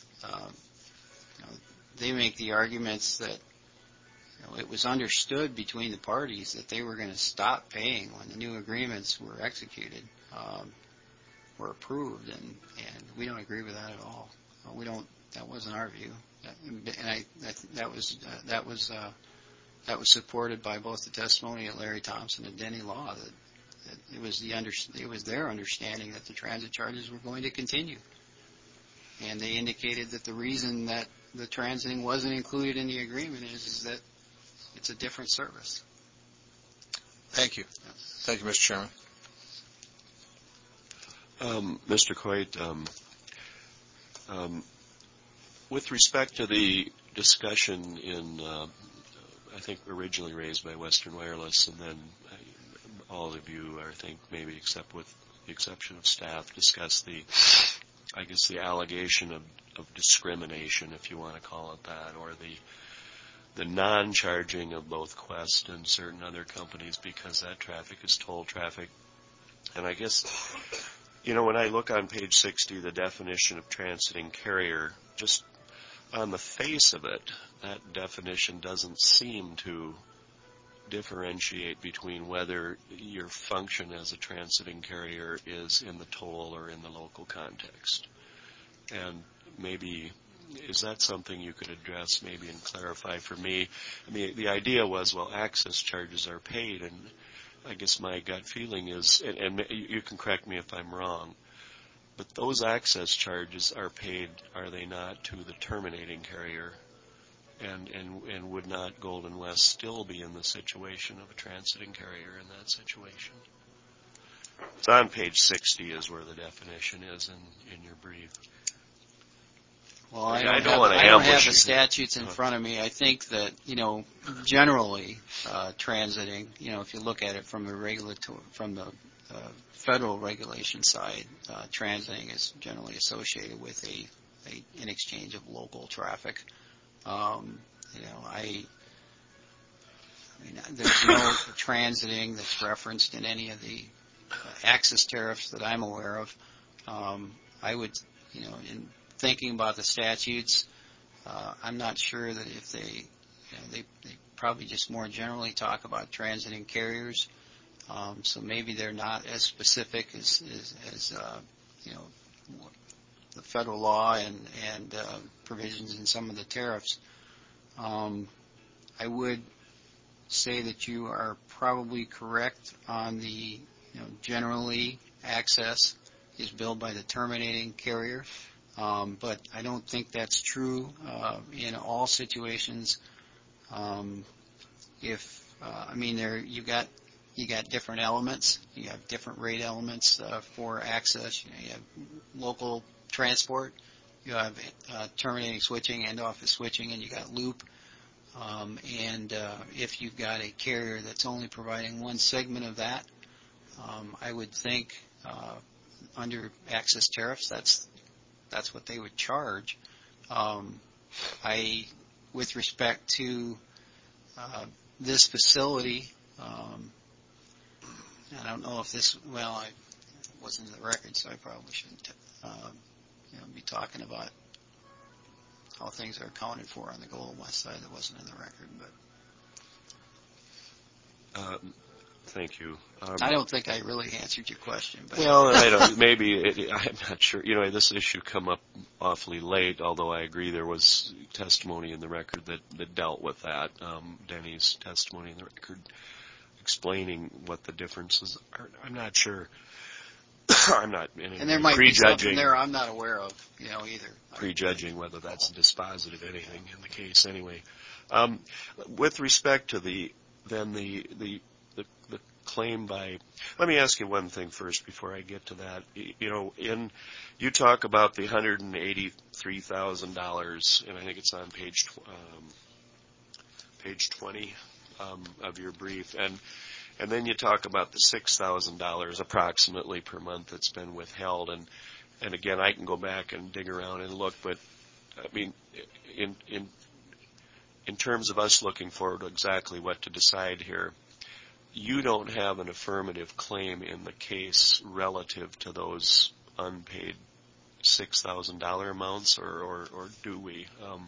they make the arguments that it was understood between the parties that they were going to stop paying when the new agreements were executed, were approved, and we don't agree with that at all. We don't. That wasn't our view, and that was supported by both the testimony of Larry Thompson and Denny Law that it was their understanding that the transit charges were going to continue, and they indicated that the reason that the transiting wasn't included in the agreement is that it's a different service.
Thank you. Thank you, Mr. Chairman.
Mr. Coit, with respect to the discussion I think originally raised by Western Wireless, and then all of you, I think maybe except with the exception of staff, discussed the allegation of discrimination, if you want to call it that, or the non-charging of both Quest and certain other companies because that traffic is toll traffic. And I guess, when I look on page 60, the definition of transiting carrier, just on the face of it, that definition doesn't seem to differentiate between whether your function as a transiting carrier is in the toll or in the local context. And maybe, is that something you could address maybe and clarify for me? I mean, the idea was, access charges are paid, and I guess my gut feeling is, and you can correct me if I'm wrong, but those access charges are paid, are they not, to the terminating carrier? And would not Golden West still be in the situation of a transiting carrier in that situation? It's on page 60 is where the definition is in your brief.
Well, I
don't
have the statutes in front of me. I think that, generally, transiting, if you look at it from the federal regulation side, transiting is generally associated with an exchange of local traffic. There's no transiting that's referenced in any of the access tariffs that I'm aware of. I would, in thinking about the statutes, I'm not sure that if they probably just more generally talk about transiting carriers. So maybe they're not as specific as the federal law and provisions in some of the tariffs. I would say that you are probably correct on the generally access is billed by the terminating carrier, but I don't think that's true in all situations. You got different elements. You have different rate elements for access. You have local transport. You have terminating switching, end office switching, and you got loop. And if you've got a carrier that's only providing one segment of that, I would think under access tariffs, that's what they would charge. With respect to this facility, I don't know if this. Well, I wasn't in the record, so I probably shouldn't be talking about how things are accounted for on the Golden West side. That wasn't in the record, but.
Thank you.
I don't think I really answered your question. But.
Well, I'm not sure. This issue come up awfully late, although I agree there was testimony in the record that dealt with that. Denny's testimony in the record explaining what the differences are. I'm not sure. I'm not prejudging.
And there might be something there I'm not aware of, either.
Prejudging whether that's dispositive anything in the case anyway. With respect to the claim by, let me ask you one thing first before I get to that. You talk about the $183,000, and I think it's on page 20 of your brief, and then you talk about the $6,000 approximately per month that's been withheld, and again I can go back and dig around and look, but I mean in terms of us looking forward to exactly what to decide here. You don't have an affirmative claim in the case relative to those unpaid $6,000 amounts, or do we?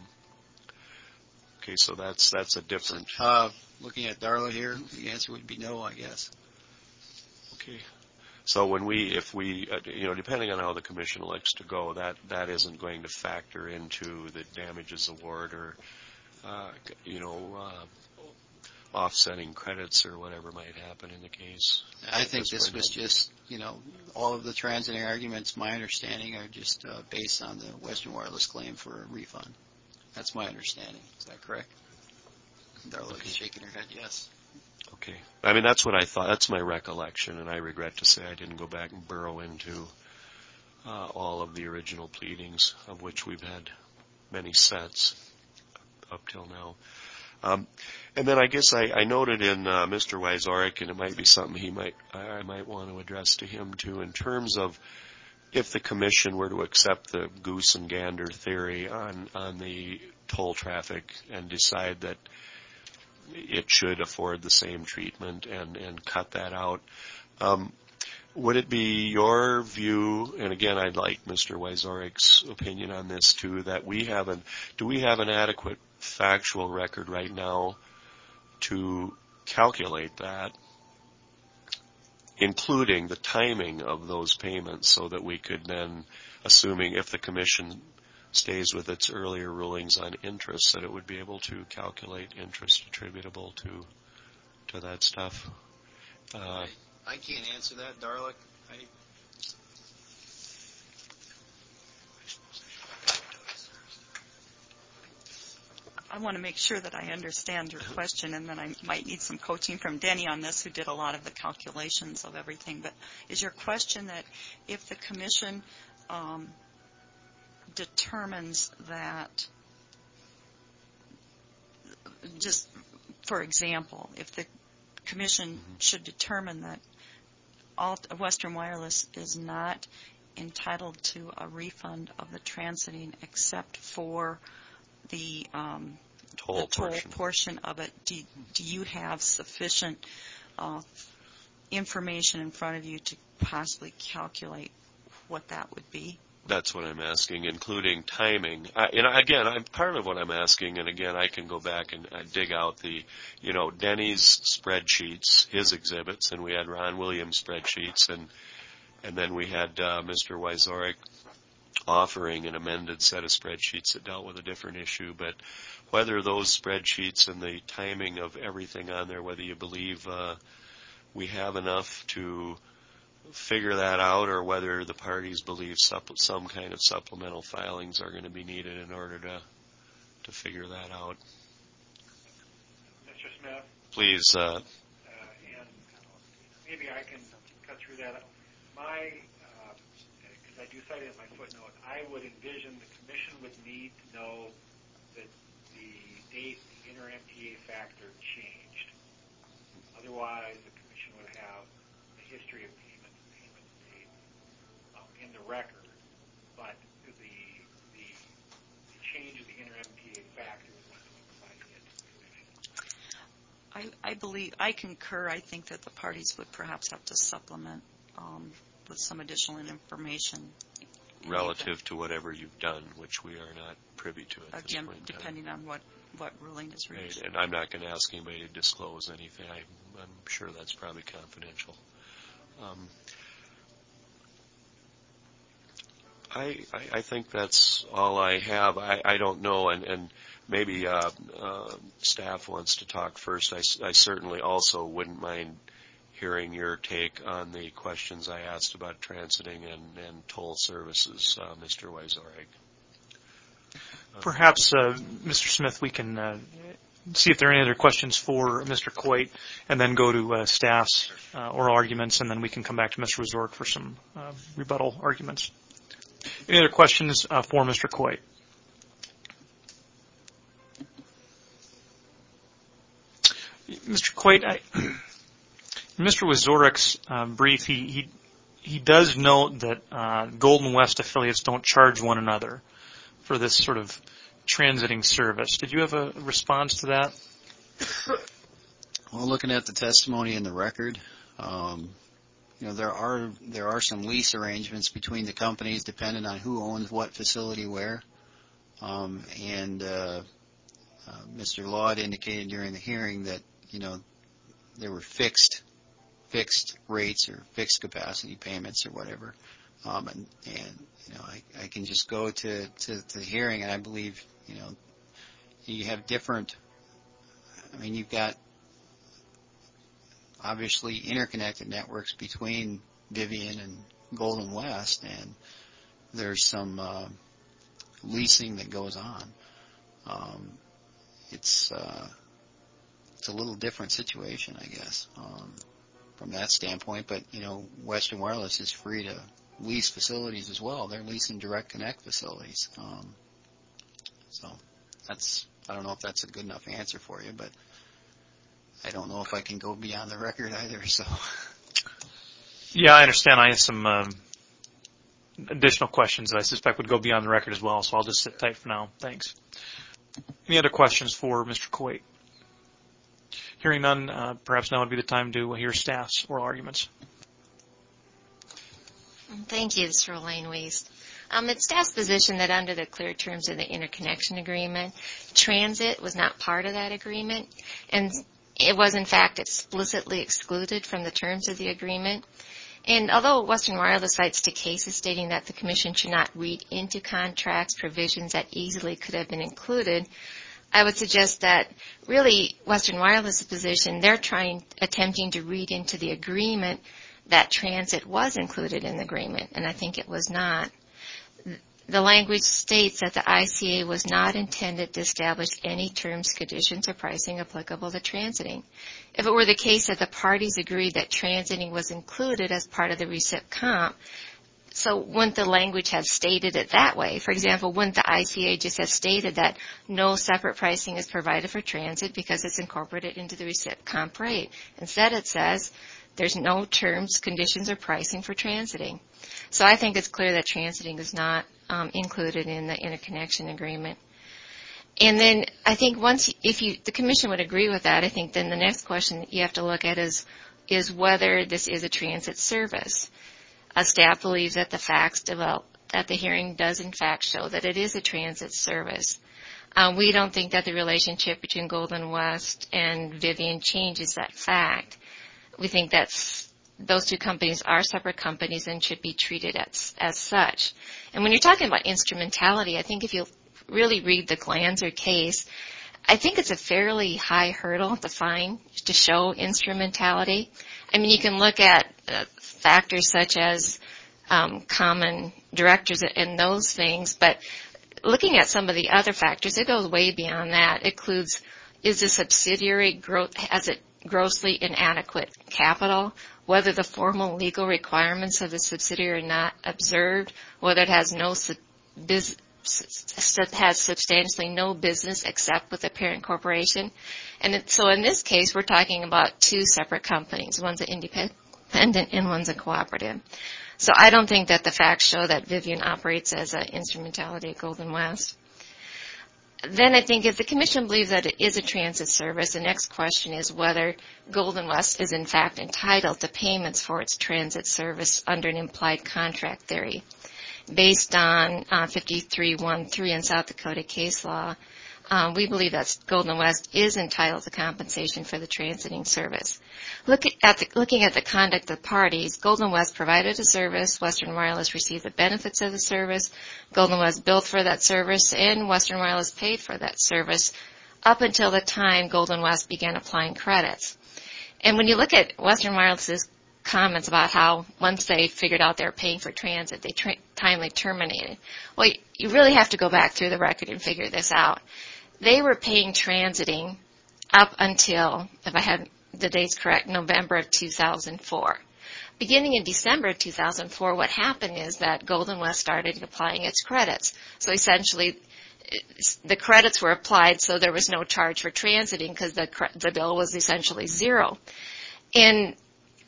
Okay, so that's a different.
Looking at Darla here, the answer would be no, I guess.
Okay, so if we, depending on how the commission elects to go, that isn't going to factor into the damages award or, offsetting credits or whatever might happen in the case.
I think this was just, all of the transiting arguments, my understanding, are just based on the Western Wireless claim for a refund. That's my understanding. Is that correct? Darla is shaking her head yes.
Okay. I mean, that's what I thought. That's my recollection, and I regret to say I didn't go back and burrow into all of the original pleadings, of which we've had many sets up till now. And then I guess I noted in Mr. Wyzorek, and it might be something I might want to address to him too, in terms of if the commission were to accept the goose and gander theory on the toll traffic and decide that it should afford the same treatment and cut that out. Would it be your view, and again I'd like Mr. Wyzorek's opinion on this too, that do we have an adequate factual record right now to calculate that, including the timing of those payments, so that we could then, assuming if the commission stays with its earlier rulings on interest, that it would be able to calculate interest attributable to that stuff?
I can't answer that, Darla.
I want to make sure that I understand your question, and then I might need some coaching from Denny on this, who did a lot of the calculations of everything. But is your question that if the commission determines that, just for example, if the commission should determine that Western Wireless is not entitled to a refund of the transiting except for the toll portion of it, do you have sufficient information in front of you to possibly calculate what that would be?
That's what I'm asking, including timing. Again, part of what I'm asking, and again, I can go back and dig out Denny's spreadsheets, his exhibits, and we had Ron Williams' spreadsheets, and then we had Mr. Wyzorek offering an amended set of spreadsheets that dealt with a different issue. But whether those spreadsheets and the timing of everything on there, whether you believe we have enough to figure that out, or whether the parties believe some kind of supplemental filings are going to be needed in order to figure that out.
Mr. Smith?
Please.
And maybe I can cut through that. Because I do cite it in my footnote, I would envision the commission would need to know that the date the inter-MTA factor changed. Otherwise, the commission would have the history of payment made in the record, but the change of the inter-MTA factor was not going to provide it to the commission.
I concur. I think that the parties would perhaps have to supplement with some additional information.
Relative to whatever you've done, which we are not privy to at this point in time.
Depending on what ruling is reached.
Right. And I'm not going to ask anybody to disclose anything. I'm sure that's probably confidential. I think that's all I have. I don't know, and maybe staff wants to talk first. I certainly also wouldn't mind hearing your take on the questions I asked about transiting and toll services, Mr. Wyzorek.
Perhaps, Mr. Smith, we can see if there are any other questions for Mr. Coit, and then go to staff's oral arguments, and then we can come back to Mr. Wyzorek for some rebuttal arguments. Any other questions for Mr. Coit? Mr. Coit, Mr. Wyzorek's brief, he does note that Golden West affiliates don't charge one another for this sort of transiting service. Did you have a response to that?
Well, looking at the testimony in the record, there are some lease arrangements between the companies depending on who owns what facility where. Mr. Laud indicated during the hearing that there were fixed rates or fixed capacity payments or whatever. I can just go to the hearing, and I believe you have different. I mean, you've got obviously interconnected networks between Vivian and Golden West, and there's some leasing that goes on. It's a little different situation, I guess, from that standpoint. But Western Wireless is free to lease facilities as well. They're leasing direct connect facilities. So I don't know if that's a good enough answer for you, but I don't know if I can go beyond the record either. So.
Yeah, I understand. I have some additional questions that I suspect would go beyond the record as well, so I'll just sit tight for now. Thanks. Any other questions for Mr. Coit? Hearing none, perhaps now would be the time to hear staff's oral arguments.
Thank you. This is Rolene Wiest. It's staff's position that under the clear terms of the interconnection agreement, transit was not part of that agreement, and it was, in fact, explicitly excluded from the terms of the agreement. And although Western Wireless cites two cases stating that the Commission should not read into contracts provisions that easily could have been included, I would suggest that really Western Wireless' position, they're attempting to read into the agreement that transit was included in the agreement, and I think it was not. the language states that the ICA was not intended to establish any terms, conditions, or pricing applicable to transiting. If it were the case that the parties agreed that transiting was included as part of the recip comp, so wouldn't the language have stated it that way? For example, wouldn't the ICA just have stated that no separate pricing is provided for transit because it's incorporated into the recip comp rate? Instead, it says there's no terms, conditions, or pricing for transiting. So I think it's clear that transiting is not included in the interconnection agreement. And then I think the commission would agree with that, I think then the next question that you have to look at is whether this is a transit service. Staff believes that the facts developed at the hearing does in fact show that it is a transit service. We don't think that the relationship between Golden West and Vivian changes that fact. We think that those two companies are separate companies and should be treated as such. And when you're talking about instrumentality, I think if you really read the Glanzer case, I think it's a fairly high hurdle to show instrumentality. I mean, you can look at factors such as common directors and those things, but looking at some of the other factors, it goes way beyond that. It includes, is the subsidiary has it grossly inadequate capital, whether the formal legal requirements of the subsidiary are not observed, whether it has has substantially no business except with the parent corporation. And so in this case, we're talking about two separate companies. One's an independent and one's a cooperative. So I don't think that the facts show that Vivian operates as an instrumentality at Golden West. Then I think if the commission believes that it is a transit service, the next question is whether Golden West is in fact entitled to payments for its transit service under an implied contract theory. Based on 5313 in South Dakota case law, we believe that Golden West is entitled to compensation for the transiting service. Looking at the conduct of the parties, Golden West provided a service, Western Wireless received the benefits of the service, Golden West billed for that service, and Western Wireless paid for that service up until the time Golden West began applying credits. And when you look at Western Wireless's comments about how once they figured out they were paying for transit, they timely terminated. Well, you really have to go back through the record and figure this out. They were paying transiting up until, if I have the dates correct, November of 2004. Beginning in December of 2004, what happened is that Golden West started applying its credits. So essentially, the credits were applied, so there was no charge for transiting because the bill was essentially zero. And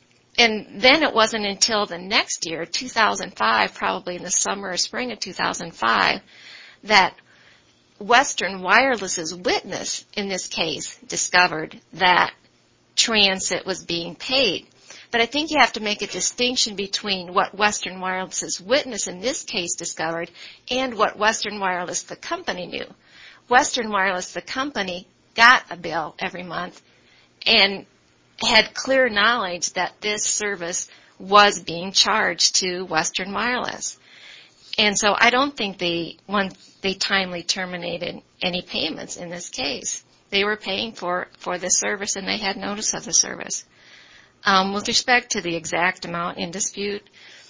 then it wasn't until the next year, 2005, probably in the summer or spring of 2005, that Western Wireless's witness in this case discovered that transit was being paid. But I think you have to make a distinction between what Western Wireless's witness in this case discovered and what Western Wireless, the company, knew. Western Wireless, the company, got a bill every month and had clear knowledge that this service was being charged to Western Wireless. And so I don't think they timely terminated any payments in this case. They were paying for the service and they had notice of the service. With respect to the exact amount in dispute,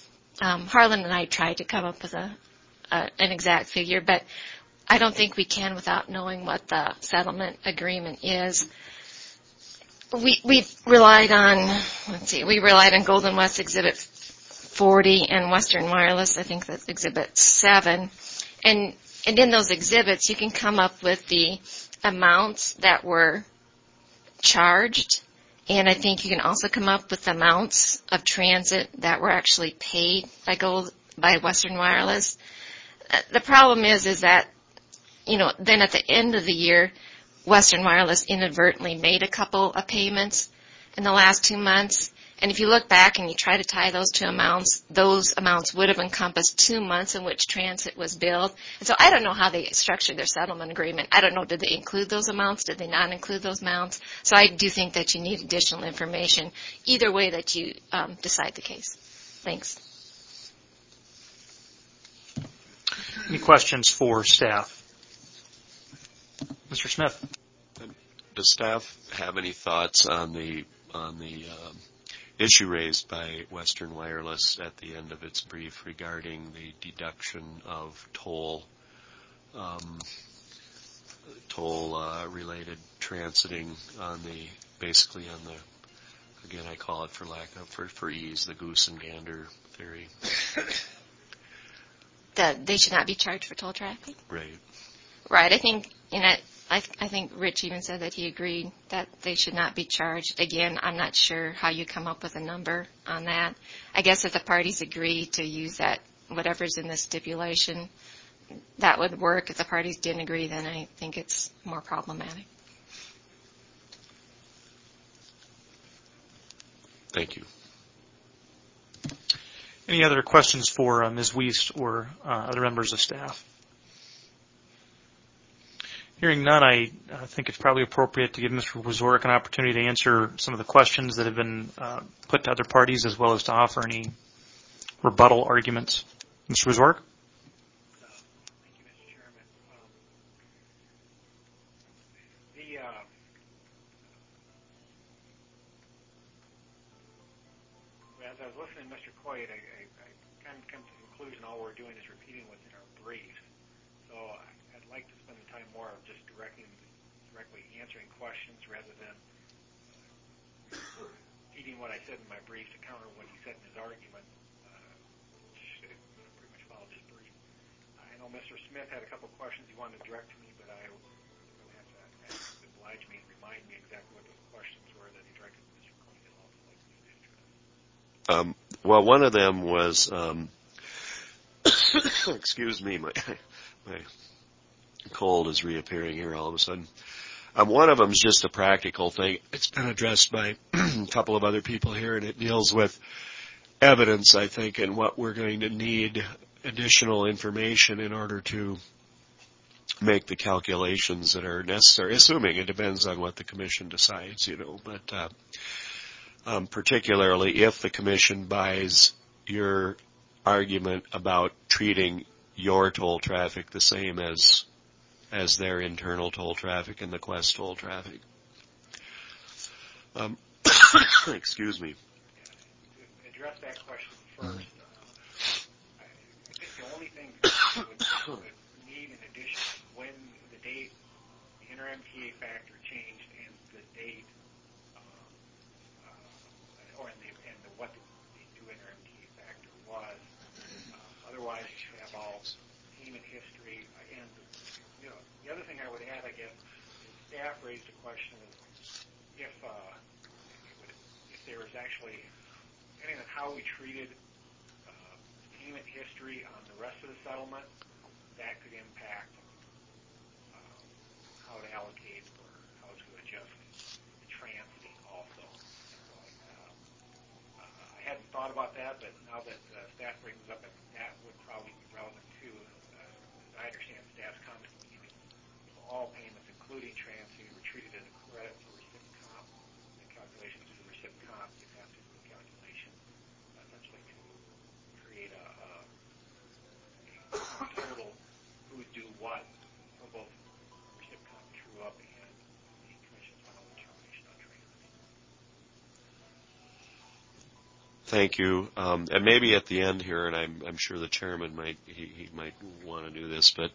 Harlan and I tried to come up with an exact figure, but I don't think we can without knowing what the settlement agreement is. We relied on Golden West Exhibit 40 and Western Wireless, I think that's Exhibit 7. And in those exhibits, you can come up with the amounts that were charged, and I think you can also come up with amounts of transit that were actually paid by Western Wireless. The problem is that, then at the end of the year, Western Wireless inadvertently made a couple of payments in the last 2 months. And if you look back and you try to tie those two amounts, those amounts would have encompassed 2 months in which transit was billed. And so I don't know how they structured their settlement agreement. I don't know, did they include those amounts? Did they not include those amounts? So I do think that you need additional information either way that you decide the case. Thanks.
Any questions for staff? Mr. Smith.
Does staff have any thoughts on the issue raised by Western Wireless at the end of its brief regarding the deduction of toll-related transiting on basically on the, again, I call it for ease, the goose and gander theory.
That they should not be charged for toll traffic?
Right.
Right. I think, I think Rich even said that he agreed that they should not be charged. Again, I'm not sure how you come up with a number on that. I guess if the parties agree to use that, whatever's in the stipulation, that would work. If the parties didn't agree, then I think it's more problematic.
Thank you.
Any other questions for Ms. Wiest or other members of staff? Hearing none, I think it's probably appropriate to give Mr. Wozorek an opportunity to answer some of the questions that have been put to other parties, as well as to offer any rebuttal arguments. Mr. Wozorek?
Thank you, Mr. Chairman. As I was listening to Mr. Coit, I kind of come to the conclusion all we're doing is repeating what's in our briefs. So I'd like to spend the time more of just directly answering questions rather than repeating what I said in my brief to counter what he said in his argument, which pretty much followed his brief. I know Mr. Smith had a couple of questions he wanted to direct to me, but I will have to ask him to oblige me and remind me exactly what those questions were that he directed to Mr. Coit and also like me to address.
Well, one of them was, excuse me, my cold is reappearing here all of a sudden. One of them is just a practical thing. It's been addressed by a couple of other people here, and it deals with evidence, I think, and what we're going to need additional information in order to make the calculations that are necessary, assuming it depends on what the commission decides, but particularly if the commission buys your argument about treating your toll traffic the same as their internal toll traffic and the Quest toll traffic. Excuse me.
To address that question first, I think the only thing we would need in addition when the date, the inter-MTA factor changed and the date, and what the new inter-MTA factor was. Otherwise, you should have all payment history. And the other thing I would add, I guess, is staff raised a question of if there was actually, depending on how we treated payment history on the rest of the settlement, that could impact how to allocate or how to adjust the transiting also. So, I hadn't thought about that, but now that staff brings it up, that would probably be relevant too. As I understand staff's comment, all payments, including transiting, were treated as a credit for recip comp. The calculations for the recip comp, you have to do a calculation essentially to create a total who would do what for both recip comp true up and the commission's final determination on transiting.
Thank you. And maybe at the end here, and I'm sure the chairman might want to do this, but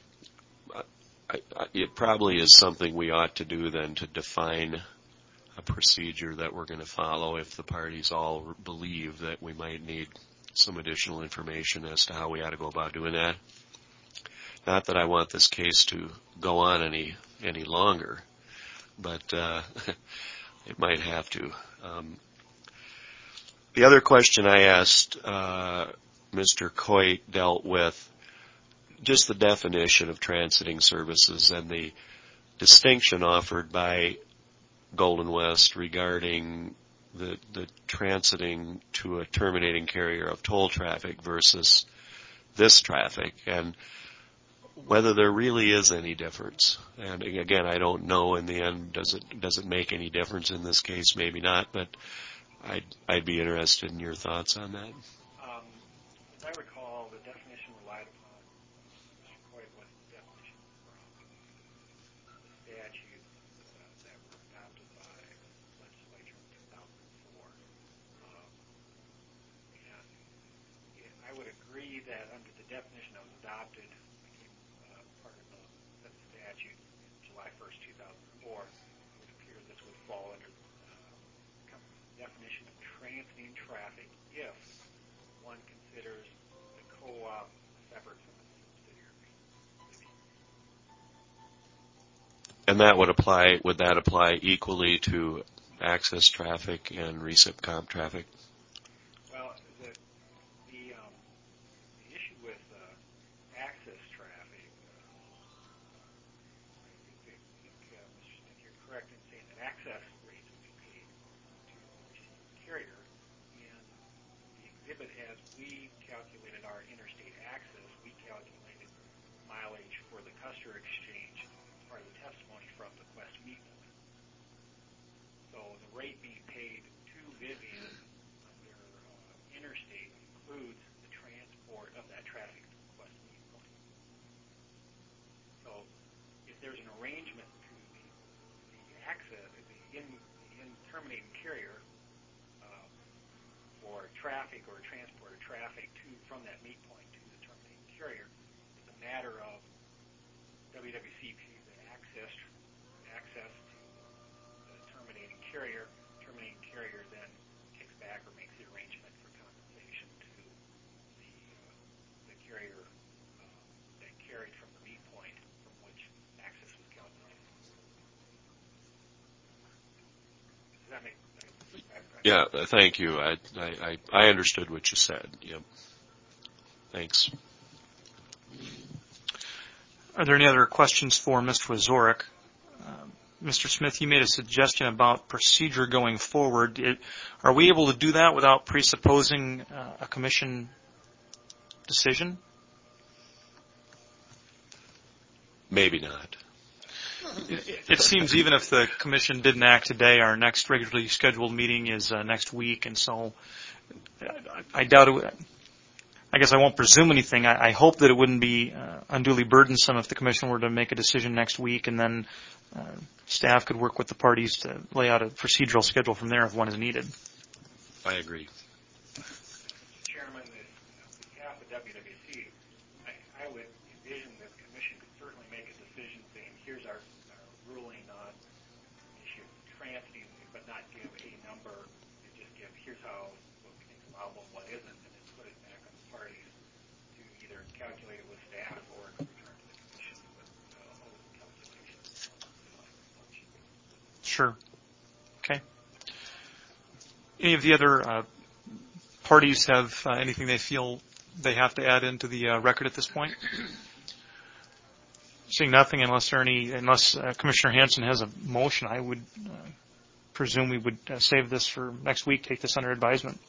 it probably is something we ought to do then to define a procedure that we're going to follow if the parties all believe that we might need some additional information as to how we ought to go about doing that. Not that I want this case to go on any longer, but it might have to. The other question I asked Mr. Coit dealt with just the definition of transiting services and the distinction offered by Golden West regarding the transiting to a terminating carrier of toll traffic versus this traffic, and whether there really is any difference. And again, I don't know in the end, does it make any difference in this case? Maybe not, but I'd be interested in your thoughts on that.
As I recall, the definition relied upon Mr. Coit was the definition from the statutes that were adopted by the legislature in 2004. fall under the definition of transiting traffic if one considers the co-op separate from the subsidiary.
And that would apply. Would that apply equally to access traffic and recip comp traffic?
Well, the issue with access traffic, I think Mr. Smith, you're correct in saying that access rates would be paid to the receiving carrier. And the exhibit, as we calculated our interstate access, we calculated mileage for the Custer exchange as part of the testimony from the Quest Meet Point. So the rate being paid to Vivian under interstate includes the transport of that traffic to the Quest Meet Point. So if there's an arrangement to the access, the terminating carrier for traffic or transport of traffic from that meet point to the terminating carrier, it's a matter of WWC pays the access to the terminating carrier. Terminating carrier then kicks back or makes the arrangement for compensation to the carrier that carried from the meet point from which access was calculated. Does that make sense?
Yeah, thank you. I understood what you said. Yep. Thanks.
Are there any other questions for Mr. Wazorek? Mr. Smith, you made a suggestion about procedure going forward. Are we able to do that without presupposing a commission decision?
Maybe not.
It seems even if the commission didn't act today, our next regularly scheduled meeting is next week, and so I doubt it. I guess I won't presume anything. I hope that it wouldn't be unduly burdensome if the commission were to make a decision next week, and then staff could work with the parties to lay out a procedural schedule from there if one is needed.
I agree.
Chairman, on behalf of WWC, I would envision that the commission could certainly make a decision saying, here's our ruling on the issue of transiting, but not give a number, and just give, here's how, what we think is allowable and what isn't, and then put it back on the parties to either calculate it with staff or return to the commission with all the calculations.
Sure. Okay. Any of the other parties have anything they feel they have to add into the record at this point? Seeing nothing, unless Commissioner Hanson has a motion, I would presume we would save this for next week, take this under advisement.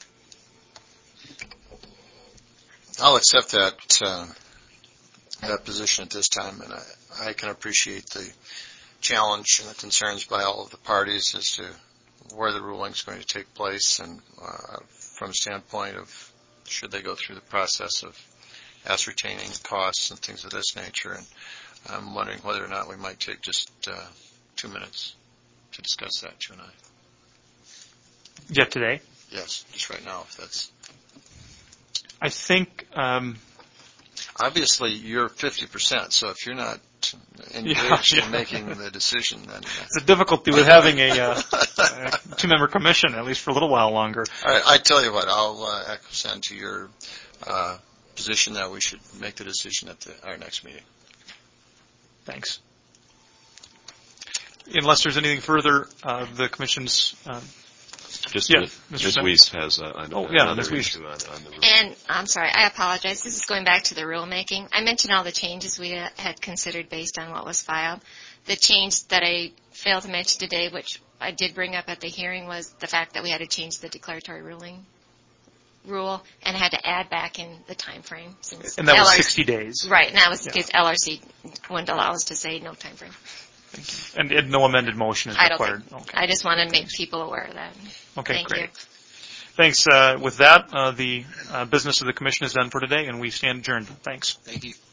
I'll accept that position at this time, and I can appreciate the challenge and the concerns by all of the parties as to where the ruling is going to take place, and from a standpoint of should they go through the process of ascertaining costs and things of this nature. And I'm wondering whether or not we might take just 2 minutes to discuss that, you and I.
Yet today?
Yes, just right now, if that's...
I think...
Obviously, you're 50%, so if you're not engaged in making the decision, then...
It's a difficulty with having a two-member commission, at least for a little while longer.
All right, I tell you what, I'll accent to your position that we should make the decision at our next meeting.
Thanks. Unless there's anything further, the commission's...
Ms. Weiss has another issue on the rule.
And I'm sorry, I apologize. This is going back to the rulemaking. I mentioned all the changes we had considered based on what was filed. The change that I failed to mention today, which I did bring up at the hearing, was the fact that we had to change the declaratory rule and had to add back in the time frame.
And that was 60 days.
Right, and that was because LRC wouldn't allow us to say no time frame.
And no amended motion is required.
Okay. I just want to make people aware of that.
Okay,
Thank
great.
you.
Thanks. With that, the business of the commission is done for today, and we stand adjourned. Thanks.
Thank you.